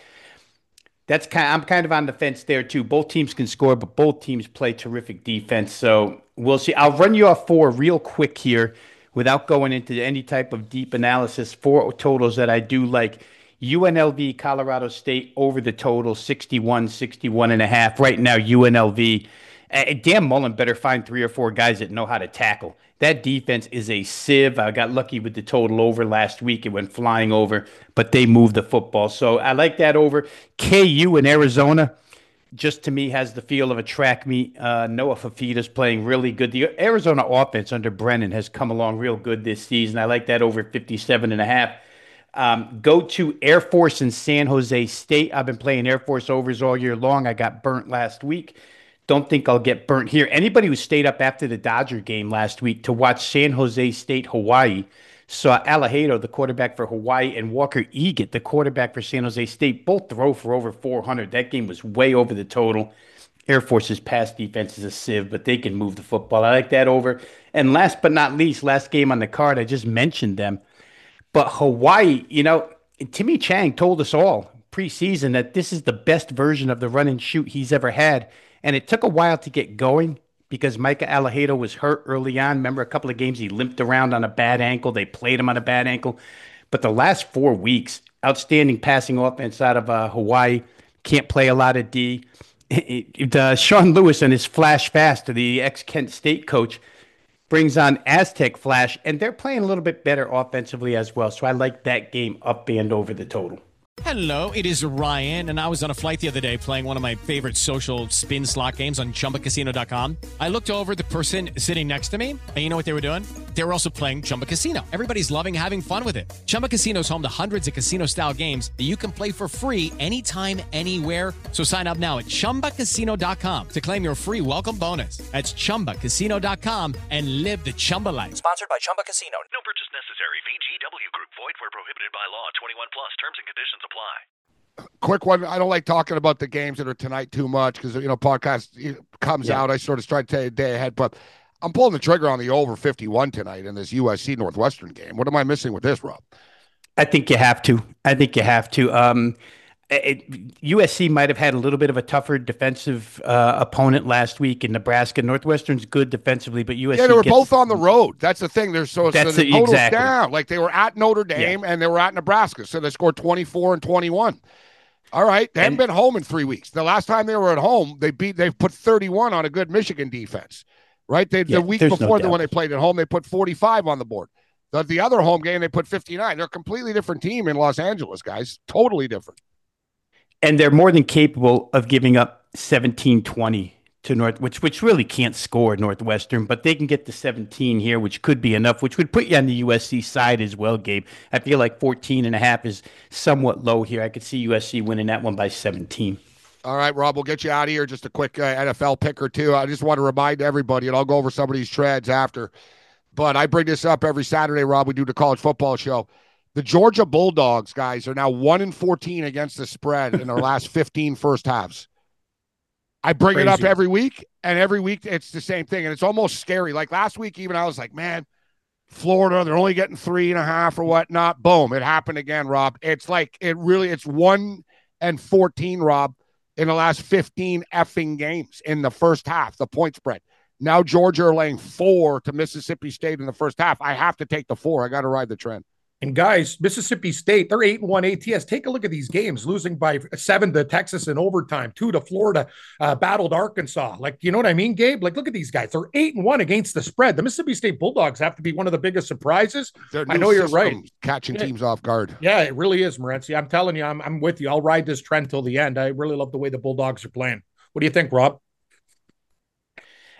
That's kind of, I'm kind of on the fence there too. Both teams can score, but both teams play terrific defense. So we'll see. I'll run you off four real quick here without going into any type of deep analysis. Four totals that I do like. U N L V, Colorado State over the total, sixty-one, sixty-one and a half. Right now, U N L V. Uh, Dan Mullen better find three or four guys that know how to tackle. That defense is a sieve. I got lucky with the total over last week. It went flying over, but they moved the football. So I like that over. K U in Arizona, just to me, has the feel of a track meet. Uh, Noah Fafita's playing really good. The Arizona offense under Brennan has come along real good this season. I like that over fifty-seven and a half. Um, go to Air Force and San Jose State. I've been playing Air Force overs all year long. I got burnt last week. Don't think I'll get burnt here. Anybody who stayed up after the Dodger game last week to watch San Jose State, Hawaii, saw Alejado, the quarterback for Hawaii, and Walker Egan, the quarterback for San Jose State, both throw for over four hundred. That game was way over the total. Air Force's pass defense is a sieve, but they can move the football. I like that over. And last but not least, last game on the card, I just mentioned them. But Hawaii, you know, Timmy Chang told us all preseason that this is the best version of the run and shoot he's ever had. And it took a while to get going because Micah Alejado was hurt early on. Remember, a couple of games he limped around on a bad ankle. They played him on a bad ankle. But the last four weeks, outstanding passing offense out of uh, Hawaii. Can't play a lot of D. The Sean Lewis and his Flash Fast, the ex-Kent State coach, brings on Aztec Flash, and they're playing a little bit better offensively as well. So I like that game up and over the total. Hello, it is Ryan, and I was on a flight the other day playing one of my favorite social spin slot games on Chumba Casino dot com. I looked over at the person sitting next to me, and you know what they were doing? They were also playing Chumba Casino. Everybody's loving having fun with it. Chumba Casino is home to hundreds of casino-style games that you can play for free anytime, anywhere. So sign up now at Chumba Casino dot com to claim your free welcome bonus. That's Chumba Casino dot com and live the Chumba life. Sponsored by Chumba Casino. No purchase necessary. V G W Group. Void where prohibited by law. twenty-one plus. Terms and conditions apply. Quick one. I don't like talking about the games that are tonight too much because, you know, podcast comes yeah. out. I sort of try to tell you a day ahead, but I'm pulling the trigger on the over fifty-one tonight in this U S C Northwestern game. What am I missing with this, Rob? I think you have to. I think you have to. Um, it, U S C might have had a little bit of a tougher defensive uh, opponent last week in Nebraska. Northwestern's good defensively, but U S C. Yeah, they were gets, both on the road. That's the thing. They're so, that's so the a, totals exactly. down. Like they were at Notre Dame yeah. and they were at Nebraska, so they scored twenty-four and twenty-one. All right, they and, haven't been home in three weeks. The last time they were at home, they beat. They put thirty-one on a good Michigan defense. Right, they, yeah, the week before no the, when they played at home, they put forty-five on the board. The, the other home game, they put fifty-nine. They're a completely different team in Los Angeles, guys. Totally different. And they're more than capable of giving up seventeen twenty to North, which which really can't score Northwestern, but they can get to seventeen here, which could be enough, which would put you on the U S C side as well, Gabe. I feel like fourteen and a half is somewhat low here. I could see U S C winning that one by seventeen. All right, Rob, we'll get you out of here. Just a quick uh, N F L pick or two. I just want to remind everybody, and I'll go over some of these treads after, but I bring this up every Saturday, Rob. We do the college football show. The Georgia Bulldogs, guys, are now one and fourteen against the spread in their last fifteen first halves. I bring Crazy. it up every week, and every week it's the same thing, and it's almost scary. Like last week, even I was like, man, Florida, they're only getting three and a half or whatnot. Boom, it happened again, Rob. It's like it really, it's one and fourteen, Rob, in the last fifteen effing games in the first half, the point spread. Now Georgia are laying four to Mississippi State in the first half. I have to take the four. I got to ride the trend. And guys, Mississippi State, they're eight and one A T S. Take a look at these games, losing by seven to Texas in overtime, two to Florida, uh, battled Arkansas. Like, you know what I mean, Gabe? Like, look at these guys. They're eight and one against the spread. The Mississippi State Bulldogs have to be one of the biggest surprises. I know you're right. Catching yeah. teams off guard. Yeah, it really is, Morency. I'm telling you, I'm, I'm with you. I'll ride this trend till the end. I really love the way the Bulldogs are playing. What do you think, Rob?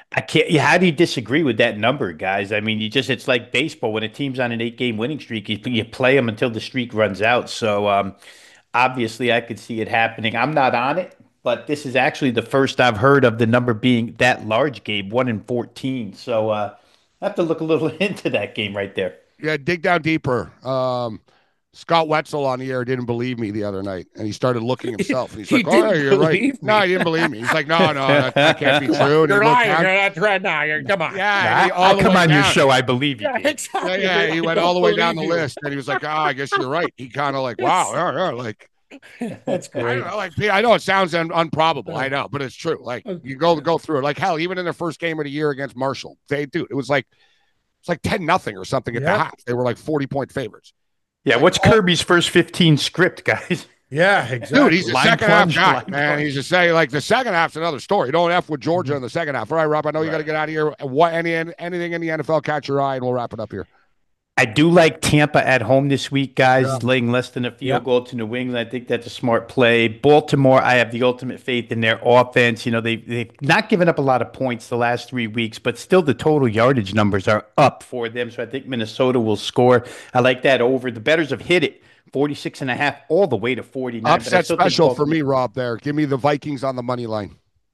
I can't. Yeah, how do you disagree with that number, guys? I mean, you just it's like baseball when a team's on an eight-game winning streak, you, you play them until the streak runs out. So um, obviously, I could see it happening. I'm not on it, but this is actually the first I've heard of the number being that large, Gabe, one in fourteen. So uh, I have to look a little into that game right there. Yeah, dig down deeper. Um, Scott Wetzel on the air didn't believe me the other night, and he started looking himself. And he's He like, "Oh, yeah, didn't you're right." believe me. No, he didn't believe me. He's like, "No, no, that, that can't be true." And he You're looked lying. down- You're not right now. You're, come on. Yeah, and he- all I'll the come way on your down. show. I believe you. Yeah, Gabe. exactly. Yeah, yeah, he I went don't all the way down the believe you. list, and he was like, "Oh, I guess you're right." He kind of like, "Wow, yeah, yeah," like That's I great. don't know, like I know it sounds un- unprobable, I know, but it's true. Like you go go through it, like hell, even in their first game of the year against Marshall, they do. It was like it's like ten nothing or something at the Yeah. half. They were like forty point favorites. Yeah, what's Kirby's first fifteen script, guys? Yeah, exactly. Dude, he's a Line second plunge, half guy, line man. plunge. He's just saying like the second half's another story. Don't F with Georgia Mm-hmm. in the second half. All right, Rob. I know you got to get out of here. What any anything in the N F L catch your eye, and we'll wrap it up here. I do like Tampa at home this week, guys, Yeah. laying less than a field Yeah. goal to New England. I think that's a smart play. Baltimore, I have the ultimate faith in their offense. You know, they, they've not given up a lot of points the last three weeks, but still the total yardage numbers are up for them. So I think Minnesota will score. I like that over. The bettors have hit it, forty-six and a half all the way to forty-nine. but I Upset still think special for Baltimore- me, Rob. There, give me the Vikings on the money line.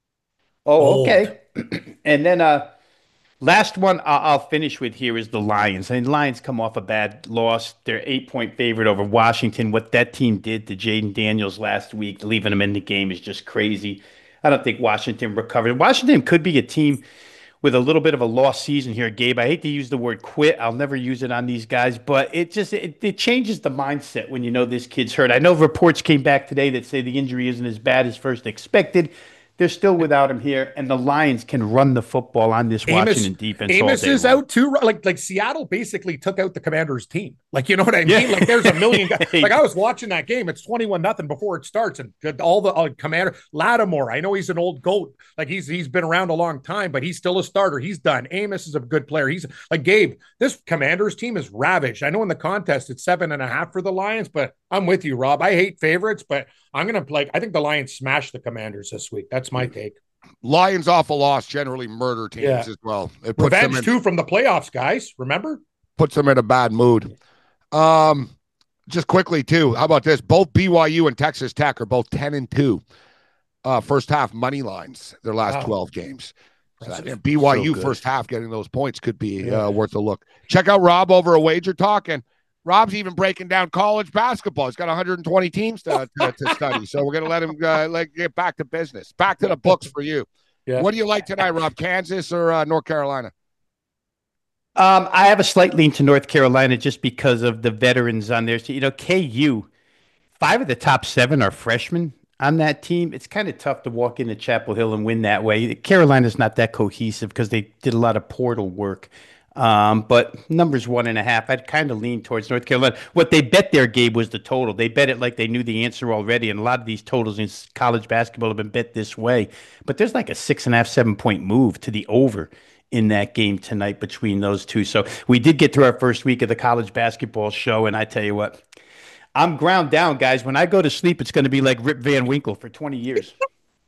Oh, okay. And then uh, last one I'll, I'll finish with here is the Lions. I mean, the Lions come off a bad loss. They're eight-point favorite over Washington. What that team did to Jaden Daniels last week, leaving him in the game, is just crazy. I don't think Washington recovered. Washington could be a team with a little bit of a lost season here, Gabe. I hate to use the word quit. I'll never use it on these guys, but it just it, it changes the mindset when you know this kid's hurt. I know reports came back today that say the injury isn't as bad as first expected. They're still without him here, and the Lions can run the football on this Amos, Washington defense. Amos all day is long. out too. Like like Seattle basically took out the Commanders team. Like you know what I mean? Yeah. Like there's a million guys. Like I was watching that game. It's twenty-one nothing before it starts, and all the uh, Commander Lattimore. I know he's an old goat. Like he's he's been around a long time, but he's still a starter. He's done. Amos is a good player. He's like Gabe. This Commanders team is ravaged. I know in the contest it's seven and a half for the Lions, but I'm with you, Rob. I hate favorites, but I'm gonna like. I think the Lions smash the Commanders this week. That's my take. Lions off a loss generally murder teams Yeah. as well. It puts Revenge them in, too from the playoffs, guys. Remember? puts them in a bad mood. Um, just quickly too. How about this? Both B Y U and Texas Tech are both ten and two. Uh, first half money lines. Their last Wow. twelve games. So, That's and B Y U so good. first half getting those points could be Yeah. uh, worth a look. Check out Rob over a Wager Talk, and Rob's even breaking down college basketball. He's got one hundred twenty teams to, to, to study, so we're gonna let him uh, like get back to business, back to the books for you. Yeah. What do you like tonight, Rob? Kansas or uh, North Carolina? Um, I have a slight lean to North Carolina just because of the veterans on there. So, you know, K U, five of the top seven are freshmen on that team. It's kind of tough to walk into Chapel Hill and win that way. Carolina's not that cohesive because they did a lot of portal work. Um, but numbers one and a half, I'd kind of lean towards North Carolina. What they bet there, Gabe, was the total. They bet it like they knew the answer already, and a lot of these totals in college basketball have been bet this way. But there's like a six and a half, seven point move to the over in that game tonight between those two. So we did get through our first week of the college basketball show, and I tell you what, I'm ground down, guys. When I go to sleep, it's going to be like Rip Van Winkle for twenty years.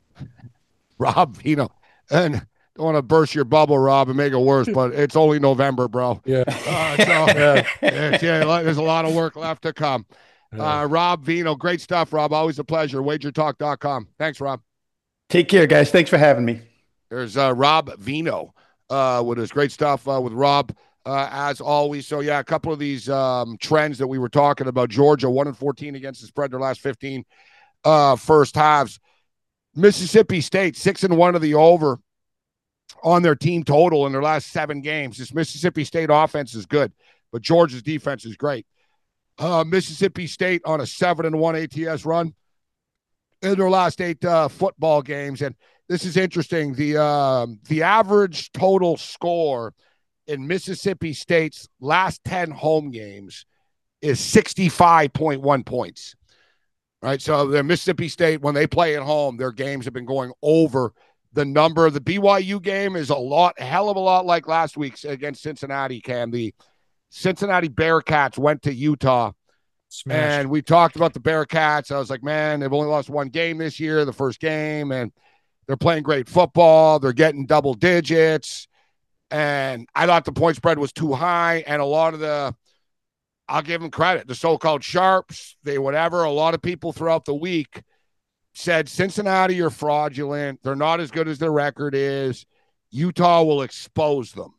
Rob, you know, and don't want to burst your bubble, Rob, and make it worse, but it's only November, bro. Yeah. Uh, so, yeah, it's- yeah, there's a lot of work left to come. Uh, Rob Vino, great stuff, Rob. Always a pleasure. wager talk dot com. Thanks, Rob. Take care, guys. Thanks for having me. There's uh, Rob Vino uh, with his great stuff uh, with Rob, uh, as always. So, yeah, a couple of these um, trends that we were talking about. Georgia, one and fourteen against the spread their last fifteen uh, first halves. Mississippi State, six and one of the over on their team total in their last seven games. This Mississippi State offense is good, but Georgia's defense is great. Uh, Mississippi State on a seven and one A T S run in their last eight uh, football games. And this is interesting. The um, the average total score in Mississippi State's last ten home games is sixty-five point one points. Right, so the Mississippi State, when they play at home, their games have been going over the number. The B Y U game is a lot, a hell of a lot like last week's against Cincinnati, Cam. The Cincinnati Bearcats went to Utah, Smash. and we talked about the Bearcats. I was like, man, they've only lost one game this year, the first game, and They're playing great football. They're getting double digits. And I thought the point spread was too high. And a lot of the, I'll give them credit, the so-called sharps, they whatever, a lot of people throughout the week said Cincinnati are fraudulent. They're not as good as their record is. Utah will expose them.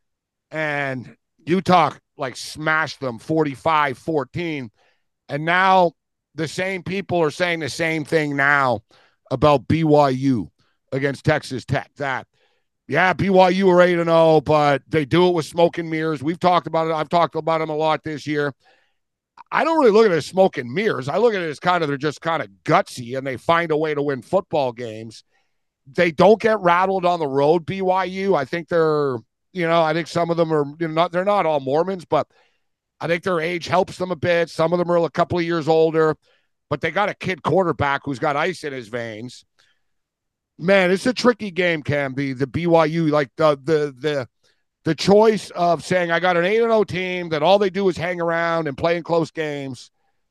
And Utah, like, smashed them forty-five fourteen. And now the same people are saying the same thing now about B Y U against Texas Tech. That, yeah, B Y U are eight and oh, but they do it with smoke and mirrors. We've talked about it. I've talked about them a lot this year. I don't really look at it as smoke and mirrors. I look at it as kind of they're just kind of gutsy, and they find a way to win football games. They don't get rattled on the road, B Y U. I think they're, you know, I think some of them are, you know, not, they're not all Mormons, but I think their age helps them a bit. Some of them are a couple of years older, but they got a kid quarterback who's got ice in his veins. Man, it's a tricky game, Cam. The the B Y U, like the the the the choice of saying I got an eight and oh team that all they do is hang around and play in close games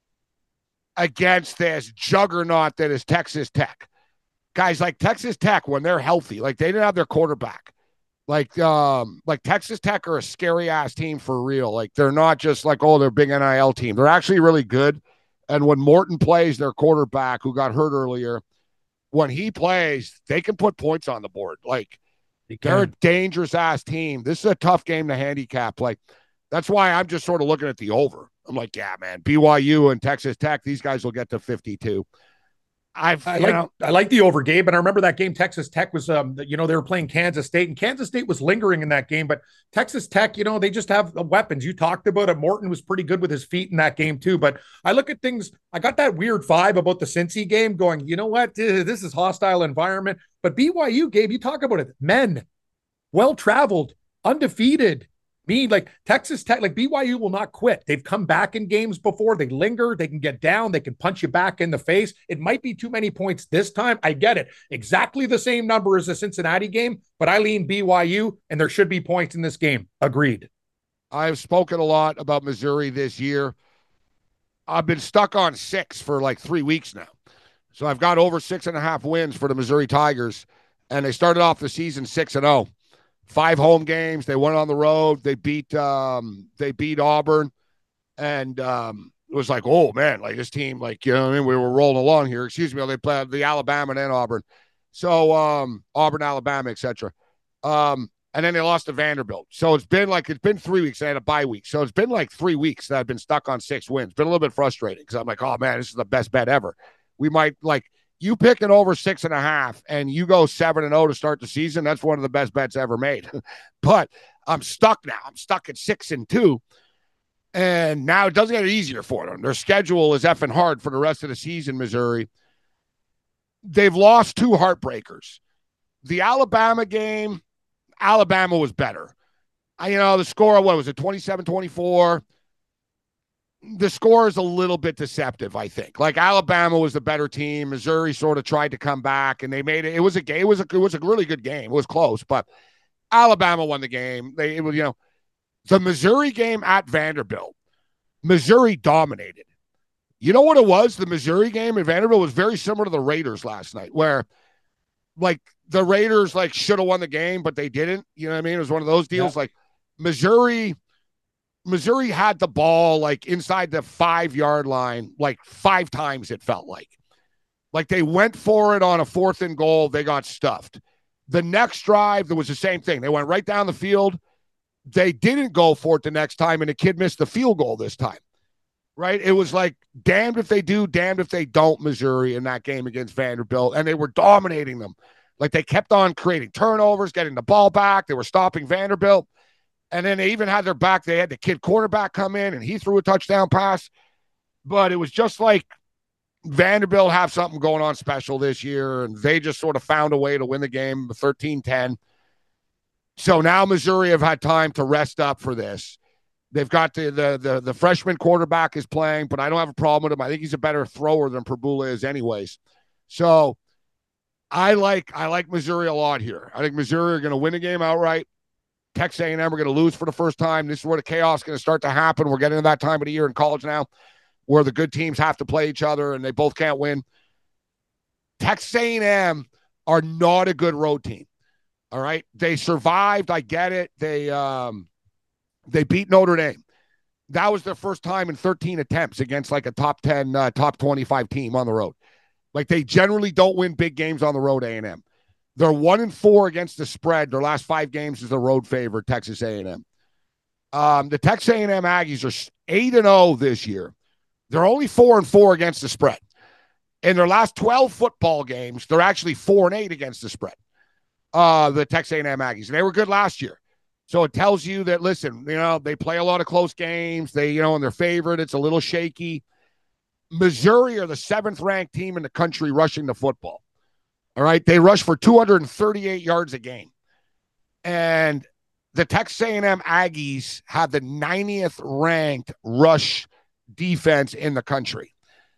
against this juggernaut that is Texas Tech. Guys, like Texas Tech, when they're healthy, like they didn't have their quarterback. Like um, like Texas Tech are a scary ass team for real. Like they're not just like, oh, they're a big N I L team. They're actually really good. And when Morton plays, their quarterback who got hurt earlier, when he plays, they can put points on the board. Like they're a dangerous ass team. This is a tough game to handicap. Like that's why I'm just sort of looking at the over. I'm like, yeah, man, B Y U and Texas Tech, these guys will get to fifty-two. I've, I you like know, I like the over, Gabe, and I remember that game. Texas Tech was, um, you know, they were playing Kansas State, and Kansas State was lingering in that game. But Texas Tech, you know, they just have the weapons. You talked about it. Morton was pretty good with his feet in that game too. But I look at things. I got that weird vibe about the Cincy game, going, you know what, this is hostile environment. But B Y U, Gabe, you talk about it. Men, well traveled, undefeated. Me, like Texas Tech, like B Y U will not quit. They've come back in games before. They linger. They can get down. They can punch you back in the face. It might be too many points this time. I get it. Exactly the same number as the Cincinnati game, but I lean B Y U, and there should be points in this game. Agreed. I've spoken a lot about Missouri this year. I've been stuck on six for like three weeks now. So I've got over six and a half wins for the Missouri Tigers, and they started off the season six and oh. Five home games. They went on the road. They beat um, they beat Auburn. And um, it was like, oh, man, like this team, like, you know what I mean? We were rolling along here. Excuse me. They played the Alabama and Auburn. So um, Auburn, Alabama, et cetera. Um, and then they lost to Vanderbilt. So it's been like, it's been three weeks. They had a bye week. So it's been like three weeks that I've been stuck on six wins. Been a little bit frustrating because I'm like, oh, man, this is the best bet ever. We might, like, you picking over six and a half and you go seven and oh to start the season. That's one of the best bets ever made. But I'm stuck now. I'm stuck at six and two. And now it doesn't get easier for them. Their schedule is effing hard for the rest of the season, Missouri. They've lost two heartbreakers. The Alabama game, Alabama was better. I, you know, the score, what was it, twenty-seven twenty-four? The score is a little bit deceptive, I think. Like Alabama was the better team. Missouri sort of tried to come back, and they made it. It was a game. It was a, it was a really good game. It was close, but Alabama won the game. They, it was, you know, the Missouri game at Vanderbilt. Missouri dominated. You know what it was? The Missouri game at Vanderbilt was very similar to the Raiders last night, where like the Raiders like should have won the game, but they didn't. You know what I mean? It was one of those deals. Yeah. Like Missouri. Missouri had the ball like inside the five-yard line like five times, it felt like. Like they went for it on a fourth and goal. They got stuffed. The next drive, there was the same thing. They went right down the field. They didn't go for it the next time, and the kid missed the field goal this time. Right? It was like damned if they do, damned if they don't, Missouri in that game against Vanderbilt, and they were dominating them. Like they kept on creating turnovers, getting the ball back. They were stopping Vanderbilt. And then they even had their back. They had the kid quarterback come in, and he threw a touchdown pass. But it was just like Vanderbilt have something going on special this year, and they just sort of found a way to win the game thirteen ten. So now Missouri have had time to rest up for this. They've got the, the, the, the freshman quarterback is playing, but I don't have a problem with him. I think he's a better thrower than Perbula is anyways. So I like I like Missouri a lot here. I think Missouri are going to win the game outright. Texas A and M are going to lose for the first time. This is where the chaos is going to start to happen. We're getting to that time of the year in college now where the good teams have to play each other and they both can't win. Texas A and M are not a good road team. All right. They survived. I get it. They um they beat Notre Dame. That was their first time in thirteen attempts against like a top ten, uh, top twenty-five team on the road. Like they generally don't win big games on the road, A and M. They're one and four against the spread. Their last five games is the road favorite, Texas A and M. Um, the Texas A and M Aggies are eight and oh this year. They're only four and four against the spread. In their last twelve football games, they're actually four and eight against the spread. Uh, the Texas A and M Aggies. And they were good last year. So it tells you that, listen, you know, they play a lot of close games. They, you know, and they're favored. It's a little shaky. Missouri are the seventh ranked team in the country rushing the football. All right. They rush for two hundred thirty-eight yards a game. And the Texas A and M Aggies have the ninetieth ranked rush defense in the country.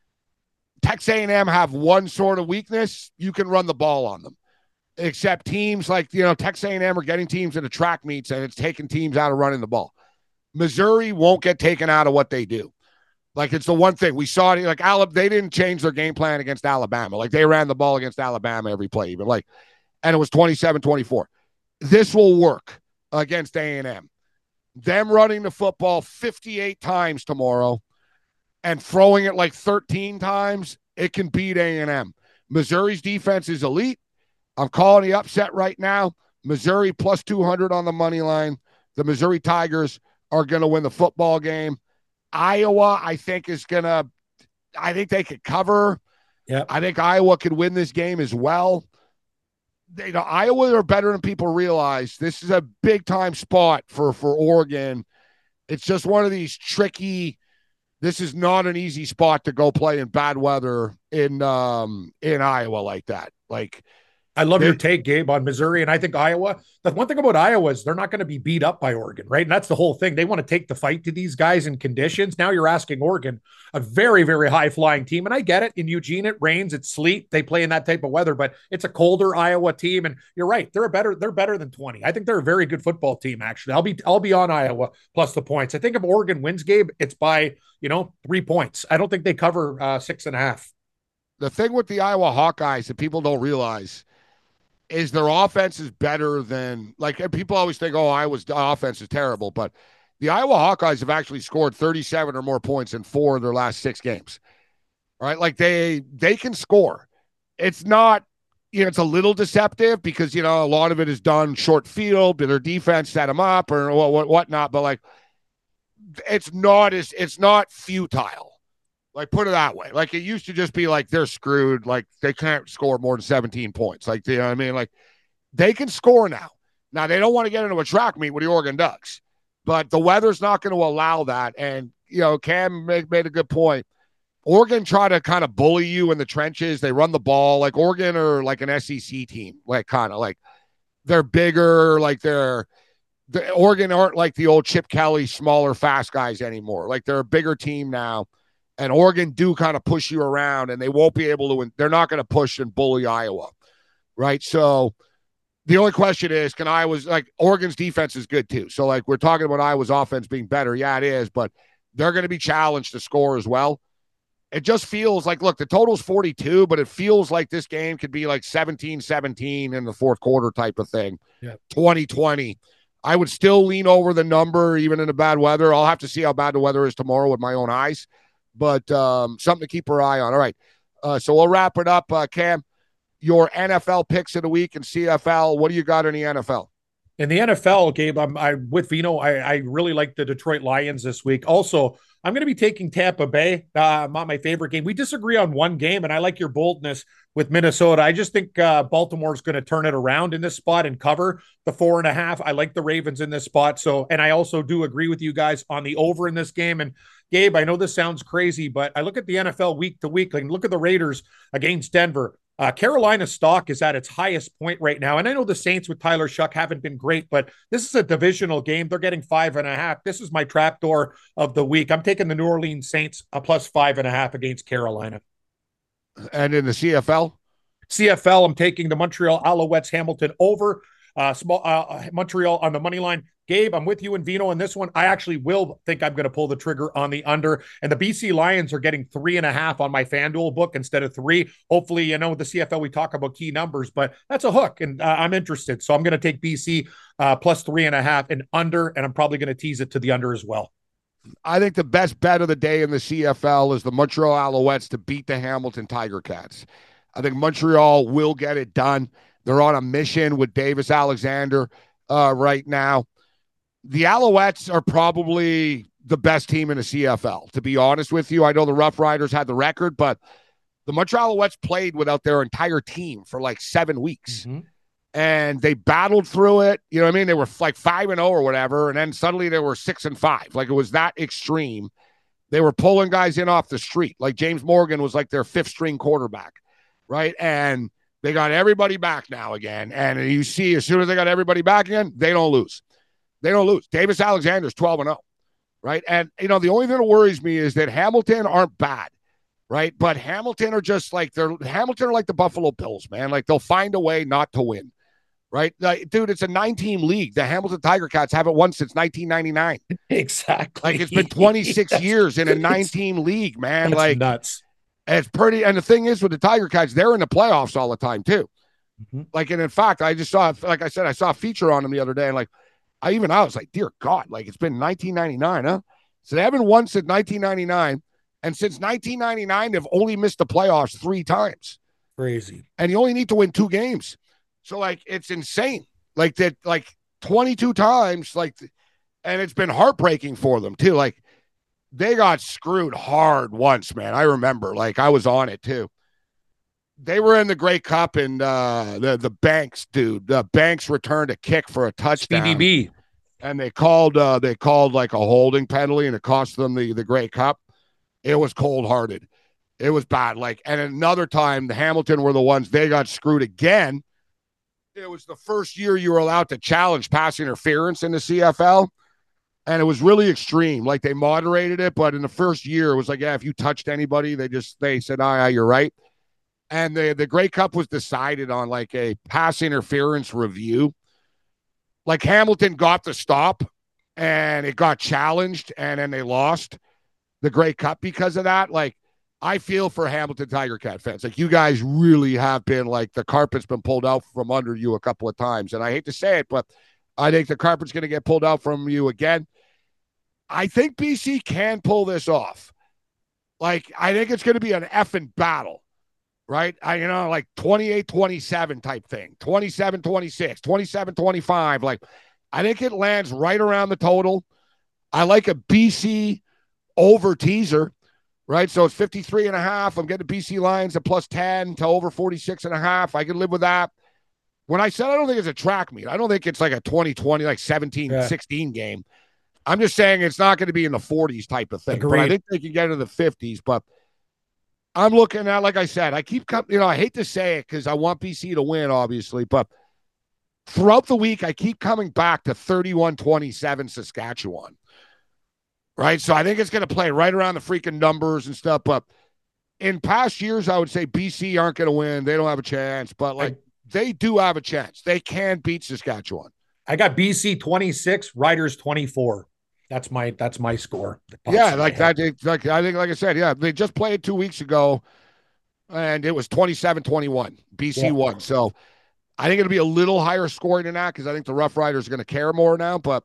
Texas A and M have one sort of weakness. You can run the ball on them. Except teams like, you know, Texas A and M are getting teams into track meets, and it's taking teams out of running the ball. Missouri won't get taken out of what they do. Like, it's the one thing. We saw it, like, Alabama, they didn't change their game plan against Alabama. Like, they ran the ball against Alabama every play, even. Like, and it was twenty-seven twenty-four. This will work against A and M. Them running the football fifty-eight times tomorrow and throwing it like thirteen times, it can beat A and M. Missouri's defense is elite. I'm calling the upset right now. Missouri plus two hundred on the money line. The Missouri Tigers are going to win the football game. Iowa, I think, is going to – I think they could cover. Yeah, I think Iowa could win this game as well. They, you know, Iowa are better than people realize. This is a big-time spot for, for Oregon. It's just one of these tricky – this is not an easy spot to go play in bad weather in um, in Iowa like that. Like – I love your take, Gabe, on Missouri. And I think Iowa, the one thing about Iowa is they're not going to be beat up by Oregon, right? And that's the whole thing. They want to take the fight to these guys in conditions. Now you're asking Oregon, a very, very high-flying team. And I get it. In Eugene, it rains, it's sleet. They play in that type of weather, but it's a colder Iowa team. And you're right. They're a better, they're better than twenty. I think they're a very good football team, actually. I'll be, I'll be on Iowa plus the points. I think if Oregon wins, Gabe, it's by, you know, three points. I don't think they cover uh, six and a half. The thing with the Iowa Hawkeyes that people don't realize is their offense is better than, like, people always think, oh, Iowa's offense is terrible, but the Iowa Hawkeyes have actually scored thirty-seven or more points in four of their last six games. All right, like they they can score. It's not, you know, it's a little deceptive because, you know, a lot of it is done short field, their defense set them up or what whatnot, but like it's not as it's not futile. Like, put it that way. Like, it used to just be like they're screwed. Like, they can't score more than seventeen points. Like, you know what I mean? Like, they can score now. Now, they don't want to get into a track meet with the Oregon Ducks, but the weather's not going to allow that. And, you know, Cam made, made a good point. Oregon try to kind of bully you in the trenches. They run the ball. Like, Oregon are like an S E C team. Like, kind of like they're bigger. Like, they're the Oregon aren't like the old Chip Kelly, smaller, fast guys anymore. Like, they're a bigger team now. And Oregon do kind of push you around, and they won't be able to – they're not going to push and bully Iowa, right? So the only question is, can Iowa's – like, Oregon's defense is good too. So, like, we're talking about Iowa's offense being better. Yeah, it is, but they're going to be challenged to score as well. It just feels like – look, the total's forty-two, but it feels like this game could be like seventeen seventeen in the fourth quarter type of thing, yeah. twenty twenty. I would still lean over the number even in the bad weather. I'll have to see how bad the weather is tomorrow with my own eyes. But um, something to keep our eye on. All right. Uh, so we'll wrap it up. Uh, Cam, your N F L picks of the week and C F L. What do you got in the N F L? In the N F L, Gabe, I'm I, with Vino. I, I really like the Detroit Lions this week. Also, I'm going to be taking Tampa Bay. Uh, not my favorite game. We disagree on one game, and I like your boldness with Minnesota. I just think uh, Baltimore is going to turn it around in this spot and cover the four and a half. I like the Ravens in this spot. So, and I also do agree with you guys on the over in this game. And Gabe, I know this sounds crazy, but I look at the N F L week to week. Like, look at the Raiders against Denver. Uh, Carolina's stock is at its highest point right now. And I know the Saints with Tyler Shuck haven't been great, but this is a divisional game. They're getting five and a half. This is my trapdoor of the week. I'm taking the New Orleans Saints a plus five and a half against Carolina. And in the C F L? C F L, I'm taking the Montreal Alouettes Hamilton over. Uh, small uh, Montreal on the money line, Gabe, I'm with you and Vino on this one. I actually will think I'm going to pull the trigger on the under. And the B C Lions are getting three and a half on my FanDuel book instead of three. Hopefully, you know, with the C F L, we talk about key numbers, but that's a hook, and uh, I'm interested. So I'm going to take B C uh, plus three and a half and under, and I'm probably going to tease it to the under as well. I think the best bet of the day in the C F L is the Montreal Alouettes to beat the Hamilton Tiger Cats. I think Montreal will get it done. They're on a mission with Davis Alexander uh, right now. The Alouettes are probably the best team in the C F L, to be honest with you. I know the Rough Riders had the record, but the Montreal Alouettes played without their entire team for like seven weeks. Mm-hmm. And they battled through it. You know what I mean? They were like five and oh or whatever. And then suddenly they were six and five. Like, it was that extreme. They were pulling guys in off the street. Like, James Morgan was like their fifth string quarterback, right? And they got everybody back now again. And you see, as soon as they got everybody back again, they don't lose. They don't lose. Davis Alexander's twelve and oh, right? And, you know, the only thing that worries me is that Hamilton aren't bad, right? But Hamilton are just like, they're Hamilton are like the Buffalo Bills, man. Like, they'll find a way not to win. Right? Like, dude, it's a nine-team league. The Hamilton Tiger Cats haven't won since nineteen ninety-nine. Exactly. Like, it's been twenty-six yes. years in a nine-team league, man. That's like nuts. It's pretty. And the thing is with the Tiger Cats, they're in the playoffs all the time, too. Mm-hmm. Like, and in fact, I just saw, like I said, I saw a feature on them the other day. And, like, I even I was like, dear God, like, it's been nineteen ninety-nine, huh? So they haven't won since nineteen ninety-nine. And since nineteen ninety-nine, they've only missed the playoffs three times. Crazy. And you only need to win two games. So, like, it's insane. Like, that, like, twenty-two times, like, and it's been heartbreaking for them, too. Like, they got screwed hard once, man. I remember, like, I was on it, too. They were in the Grey Cup, and uh, the, the Banks, dude, the Banks returned a kick for a touchdown. B D B. And they called, uh, they called, like, a holding penalty, and it cost them the, the Grey Cup. It was cold-hearted. It was bad. Like, and another time, the Hamilton were the ones, they got screwed again. It was the first year you were allowed to challenge pass interference in the C F L, and it was really extreme. Like, they moderated it, but in the first year, it was like, yeah, if you touched anybody, they just they said, ah, yeah, you're right. And the the Grey Cup was decided on like a pass interference review. Like, Hamilton got the stop, and it got challenged, and then they lost the Grey Cup because of that. Like, I feel for Hamilton Tiger Cat fans. Like, you guys really have been, like, the carpet's been pulled out from under you a couple of times. And I hate to say it, but I think the carpet's going to get pulled out from you again. I think B C can pull this off. Like, I think it's going to be an effing battle, right? I, you know, like twenty-eight twenty-seven type thing, twenty-seven twenty-six, twenty-seven twenty-five. Like, I think it lands right around the total. I like a B C over teaser. Right, so it's fifty-three and a half. I'm getting B C Lions at plus ten to over forty-six and a half. I can live with that. When I said I don't think it's a track meet, I don't think it's like a twenty twenty, like seventeen sixteen yeah. game. I'm just saying it's not going to be in the forties type of thing. Agreed. But I think they can get into the fifties. But I'm looking at, like I said, I keep coming, you know, I hate to say it because I want B C to win, obviously. But throughout the week, I keep coming back to thirty-one twenty-seven Saskatchewan. Right, so I think it's going to play right around the freaking numbers and stuff. But in past years, I would say B C aren't going to win. They don't have a chance. But, like, I, they do have a chance. They can beat Saskatchewan. I got B C twenty-six, Riders twenty-four. That's my that's my score. Yeah, like that. Like I think, like I said, yeah, they just played two weeks ago, and it was twenty-seven twenty-one. B C yeah. won. So I think it'll be a little higher scoring than that because I think the Rough Riders are going to care more now. But,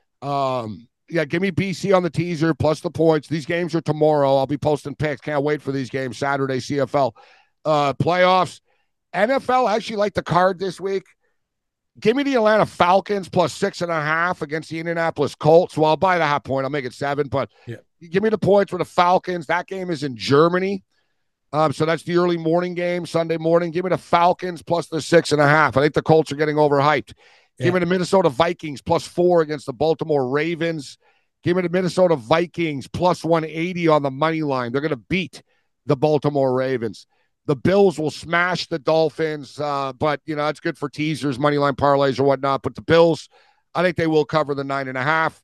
um. Yeah, give me B C on the teaser plus the points. These games are tomorrow. I'll be posting picks. Can't wait for these games. Saturday, C F L uh, playoffs. N F L, I actually like the card this week. Give me the Atlanta Falcons plus six and a half against the Indianapolis Colts. Well, I'll buy the half point. I'll make it seven. But yeah. give me the points for the Falcons. That game is in Germany. Um, so that's the early morning game, Sunday morning. Give me the Falcons plus the six and a half. I think the Colts are getting overhyped. Yeah. Give me the Minnesota Vikings plus four against the Baltimore Ravens. Give me the Minnesota Vikings plus one eighty on the money line. They're going to beat the Baltimore Ravens. The Bills will smash the Dolphins, uh, but, you know, it's good for teasers, money line parlays or whatnot. But the Bills, I think they will cover the nine and a half.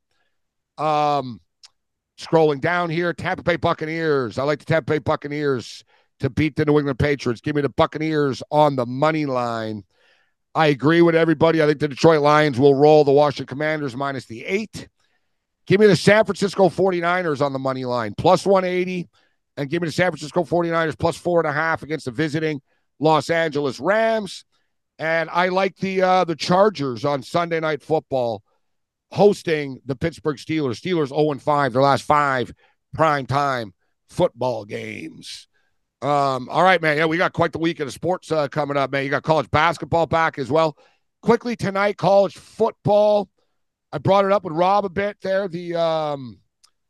Um, scrolling down here, Tampa Bay Buccaneers. I like the Tampa Bay Buccaneers to beat the New England Patriots. Give me the Buccaneers on the money line. I agree with everybody. I think the Detroit Lions will roll the Washington Commanders minus the eight. Give me the San Francisco forty-niners on the money line, plus one eighty. And give me the San Francisco forty-niners plus four and a half against the visiting Los Angeles Rams. And I like the uh, the Chargers on Sunday Night Football hosting the Pittsburgh Steelers. Steelers oh and five, their last five primetime football games. Um, all right, man. Yeah, we got quite the weekend of sports uh, coming up, man. You got college basketball back as well. Quickly tonight, college football. I brought it up with Rob a bit there. The um,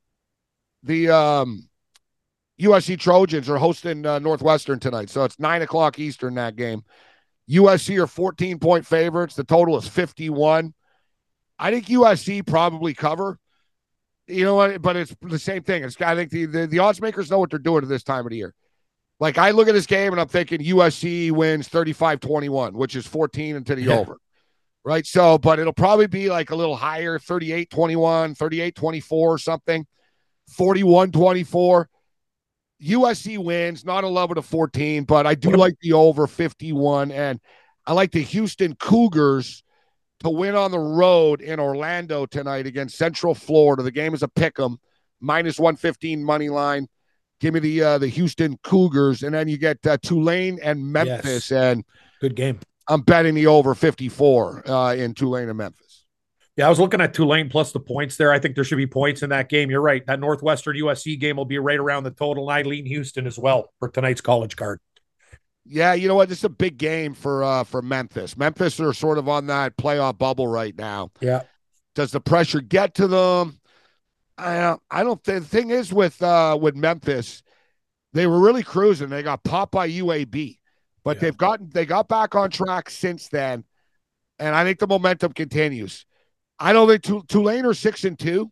the um, U S C Trojans are hosting uh, Northwestern tonight, so it's nine o'clock Eastern that game. U S C are fourteen-point favorites. The total is fifty-one. I think U S C probably cover. You know what? But it's the same thing. It's I think the, the the odds makers know what they're doing at this time of the year. Like, I look at this game and I'm thinking U S C wins thirty-five twenty-one, which is fourteen into the Yeah. over. Right? So, but it'll probably be like a little higher, thirty-eight twenty-one, thirty-eight twenty-four or something, forty-one twenty-four. U S C wins, not eleven to fourteen, but I do like the over fifty-one. And I like the Houston Cougars to win on the road in Orlando tonight against Central Florida. The game is a pick 'em, minus one fifteen money line. Give me the uh, the Houston Cougars, and then you get uh, Tulane and Memphis, Yes. and Good game. I'm betting the over fifty-four uh, in Tulane and Memphis. Yeah, I was looking at Tulane plus the points there. I think there should be points in that game. You're right. That Northwestern U S C game will be right around the total. And I lean Houston as well for tonight's college card. Yeah, you know what? This is a big game for uh, for Memphis. Memphis are sort of on that playoff bubble right now. Yeah. Does the pressure get to them? I don't. I don't think. The thing is with uh, with Memphis, they were really cruising. They got popped by U A B, but Yeah. they've gotten they got back on track since then, and I think the momentum continues. I don't think Tul- Tulane are six and two,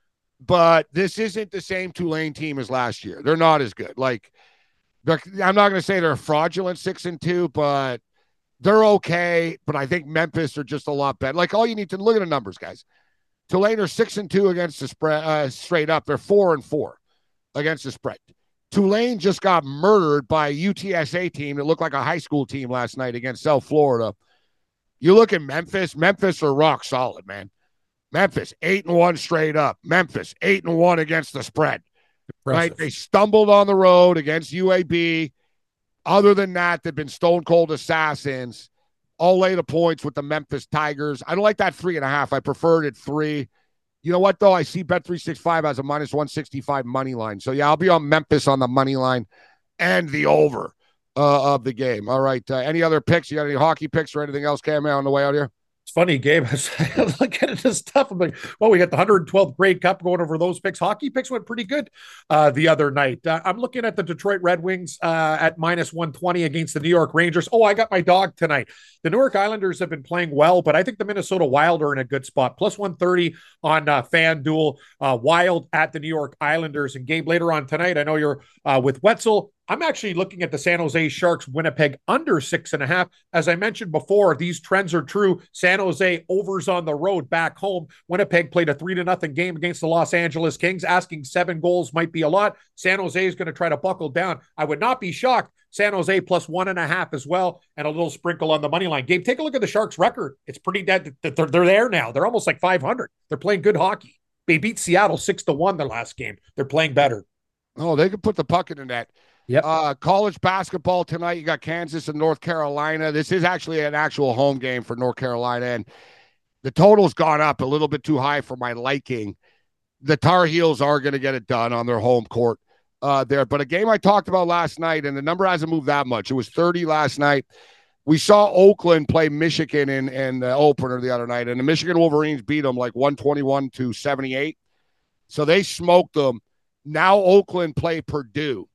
but this isn't the same Tulane team as last year. They're not as good. Like, they're, I'm not going to say they're a fraudulent six and two, but they're okay. But I think Memphis are just a lot better. Like, all you need to look at the numbers, guys. Tulane are six and two against the spread, uh, straight up. They're four and four against the spread. Tulane just got murdered by a U T S A team that looked like a high school team last night against South Florida. You look at Memphis. Memphis are rock solid, man. Memphis eight and one straight up. Memphis eight and one against the spread. Right? Impressive. They stumbled on the road against U A B. Other than that, they've been stone cold assassins. I'll lay the points with the Memphis Tigers. I don't like that three and a half. I preferred it three. You know what, though? I see Bet three sixty-five as a minus one sixty-five money line. So, yeah, I'll be on Memphis on the money line and the over uh, of the game. All right. Uh, any other picks? You got any hockey picks or anything else, Cam, on the way out here? It's funny, Gabe. I look at this stuff. I'm like, well, we got the one hundred twelfth Grey Cup going over those picks. Hockey picks went pretty good uh, the other night. Uh, I'm looking at the Detroit Red Wings uh, at minus one twenty against the New York Rangers. Oh, I got my dog tonight. The New York Islanders have been playing well, but I think the Minnesota Wild are in a good spot. Plus one thirty on uh, FanDuel. Uh, Wild at the New York Islanders. And Gabe, later on tonight, I know you're uh, with Wetzel. I'm actually looking at the San Jose Sharks Winnipeg under six and a half. As I mentioned before, these trends are true. San Jose overs on the road back home. Winnipeg played a three to nothing game against the Los Angeles Kings. Asking seven goals might be a lot. San Jose is going to try to buckle down. I would not be shocked. San Jose plus one and a half as well, and a little sprinkle on the money line. Gabe, take a look at the Sharks record. It's pretty dead. They're, they're there now. They're almost like five hundred. They're playing good hockey. They beat Seattle six to one the last game. They're playing better. Oh, they could put the puck in the net. Yep. Uh, college basketball tonight. You got Kansas and North Carolina. This is actually an actual home game for North Carolina, and the total's gone up a little bit too high for my liking. The Tar Heels are going to get it done on their home court uh, there. But a game I talked about last night, and the number hasn't moved that much. It was thirty last night. We saw Oakland play Michigan in, in the opener the other night, and the Michigan Wolverines beat them like one twenty-one to seventy-eight. So they smoked them. Now Oakland play Purdue.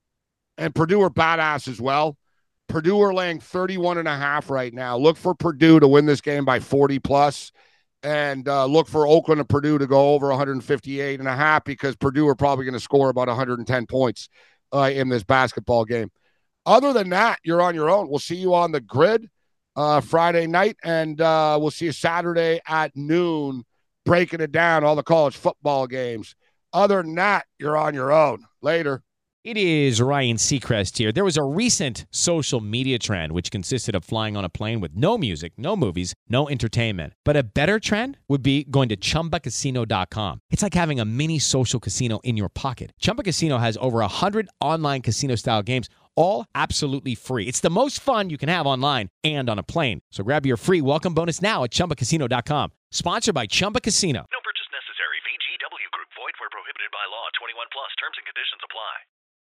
And Purdue are badass as well. Purdue are laying thirty-one and a half right now. Look for Purdue to win this game by forty plus. And uh, look for Oakland and Purdue to go over one fifty-eight and a half because Purdue are probably going to score about one hundred ten points uh, in this basketball game. Other than that, you're on your own. We'll see you on the grid uh, Friday night, and uh, we'll see you Saturday at noon, breaking it down, all the college football games. Other than that, you're on your own. Later. It is Ryan Seacrest here. There was a recent social media trend which consisted of flying on a plane with no music, no movies, no entertainment. But a better trend would be going to Chumba Casino dot com. It's like having a mini social casino in your pocket. Chumba Casino has over one hundred online casino-style games, all absolutely free. It's the most fun you can have online and on a plane. So grab your free welcome bonus now at Chumba Casino dot com. Sponsored by Chumba Casino. No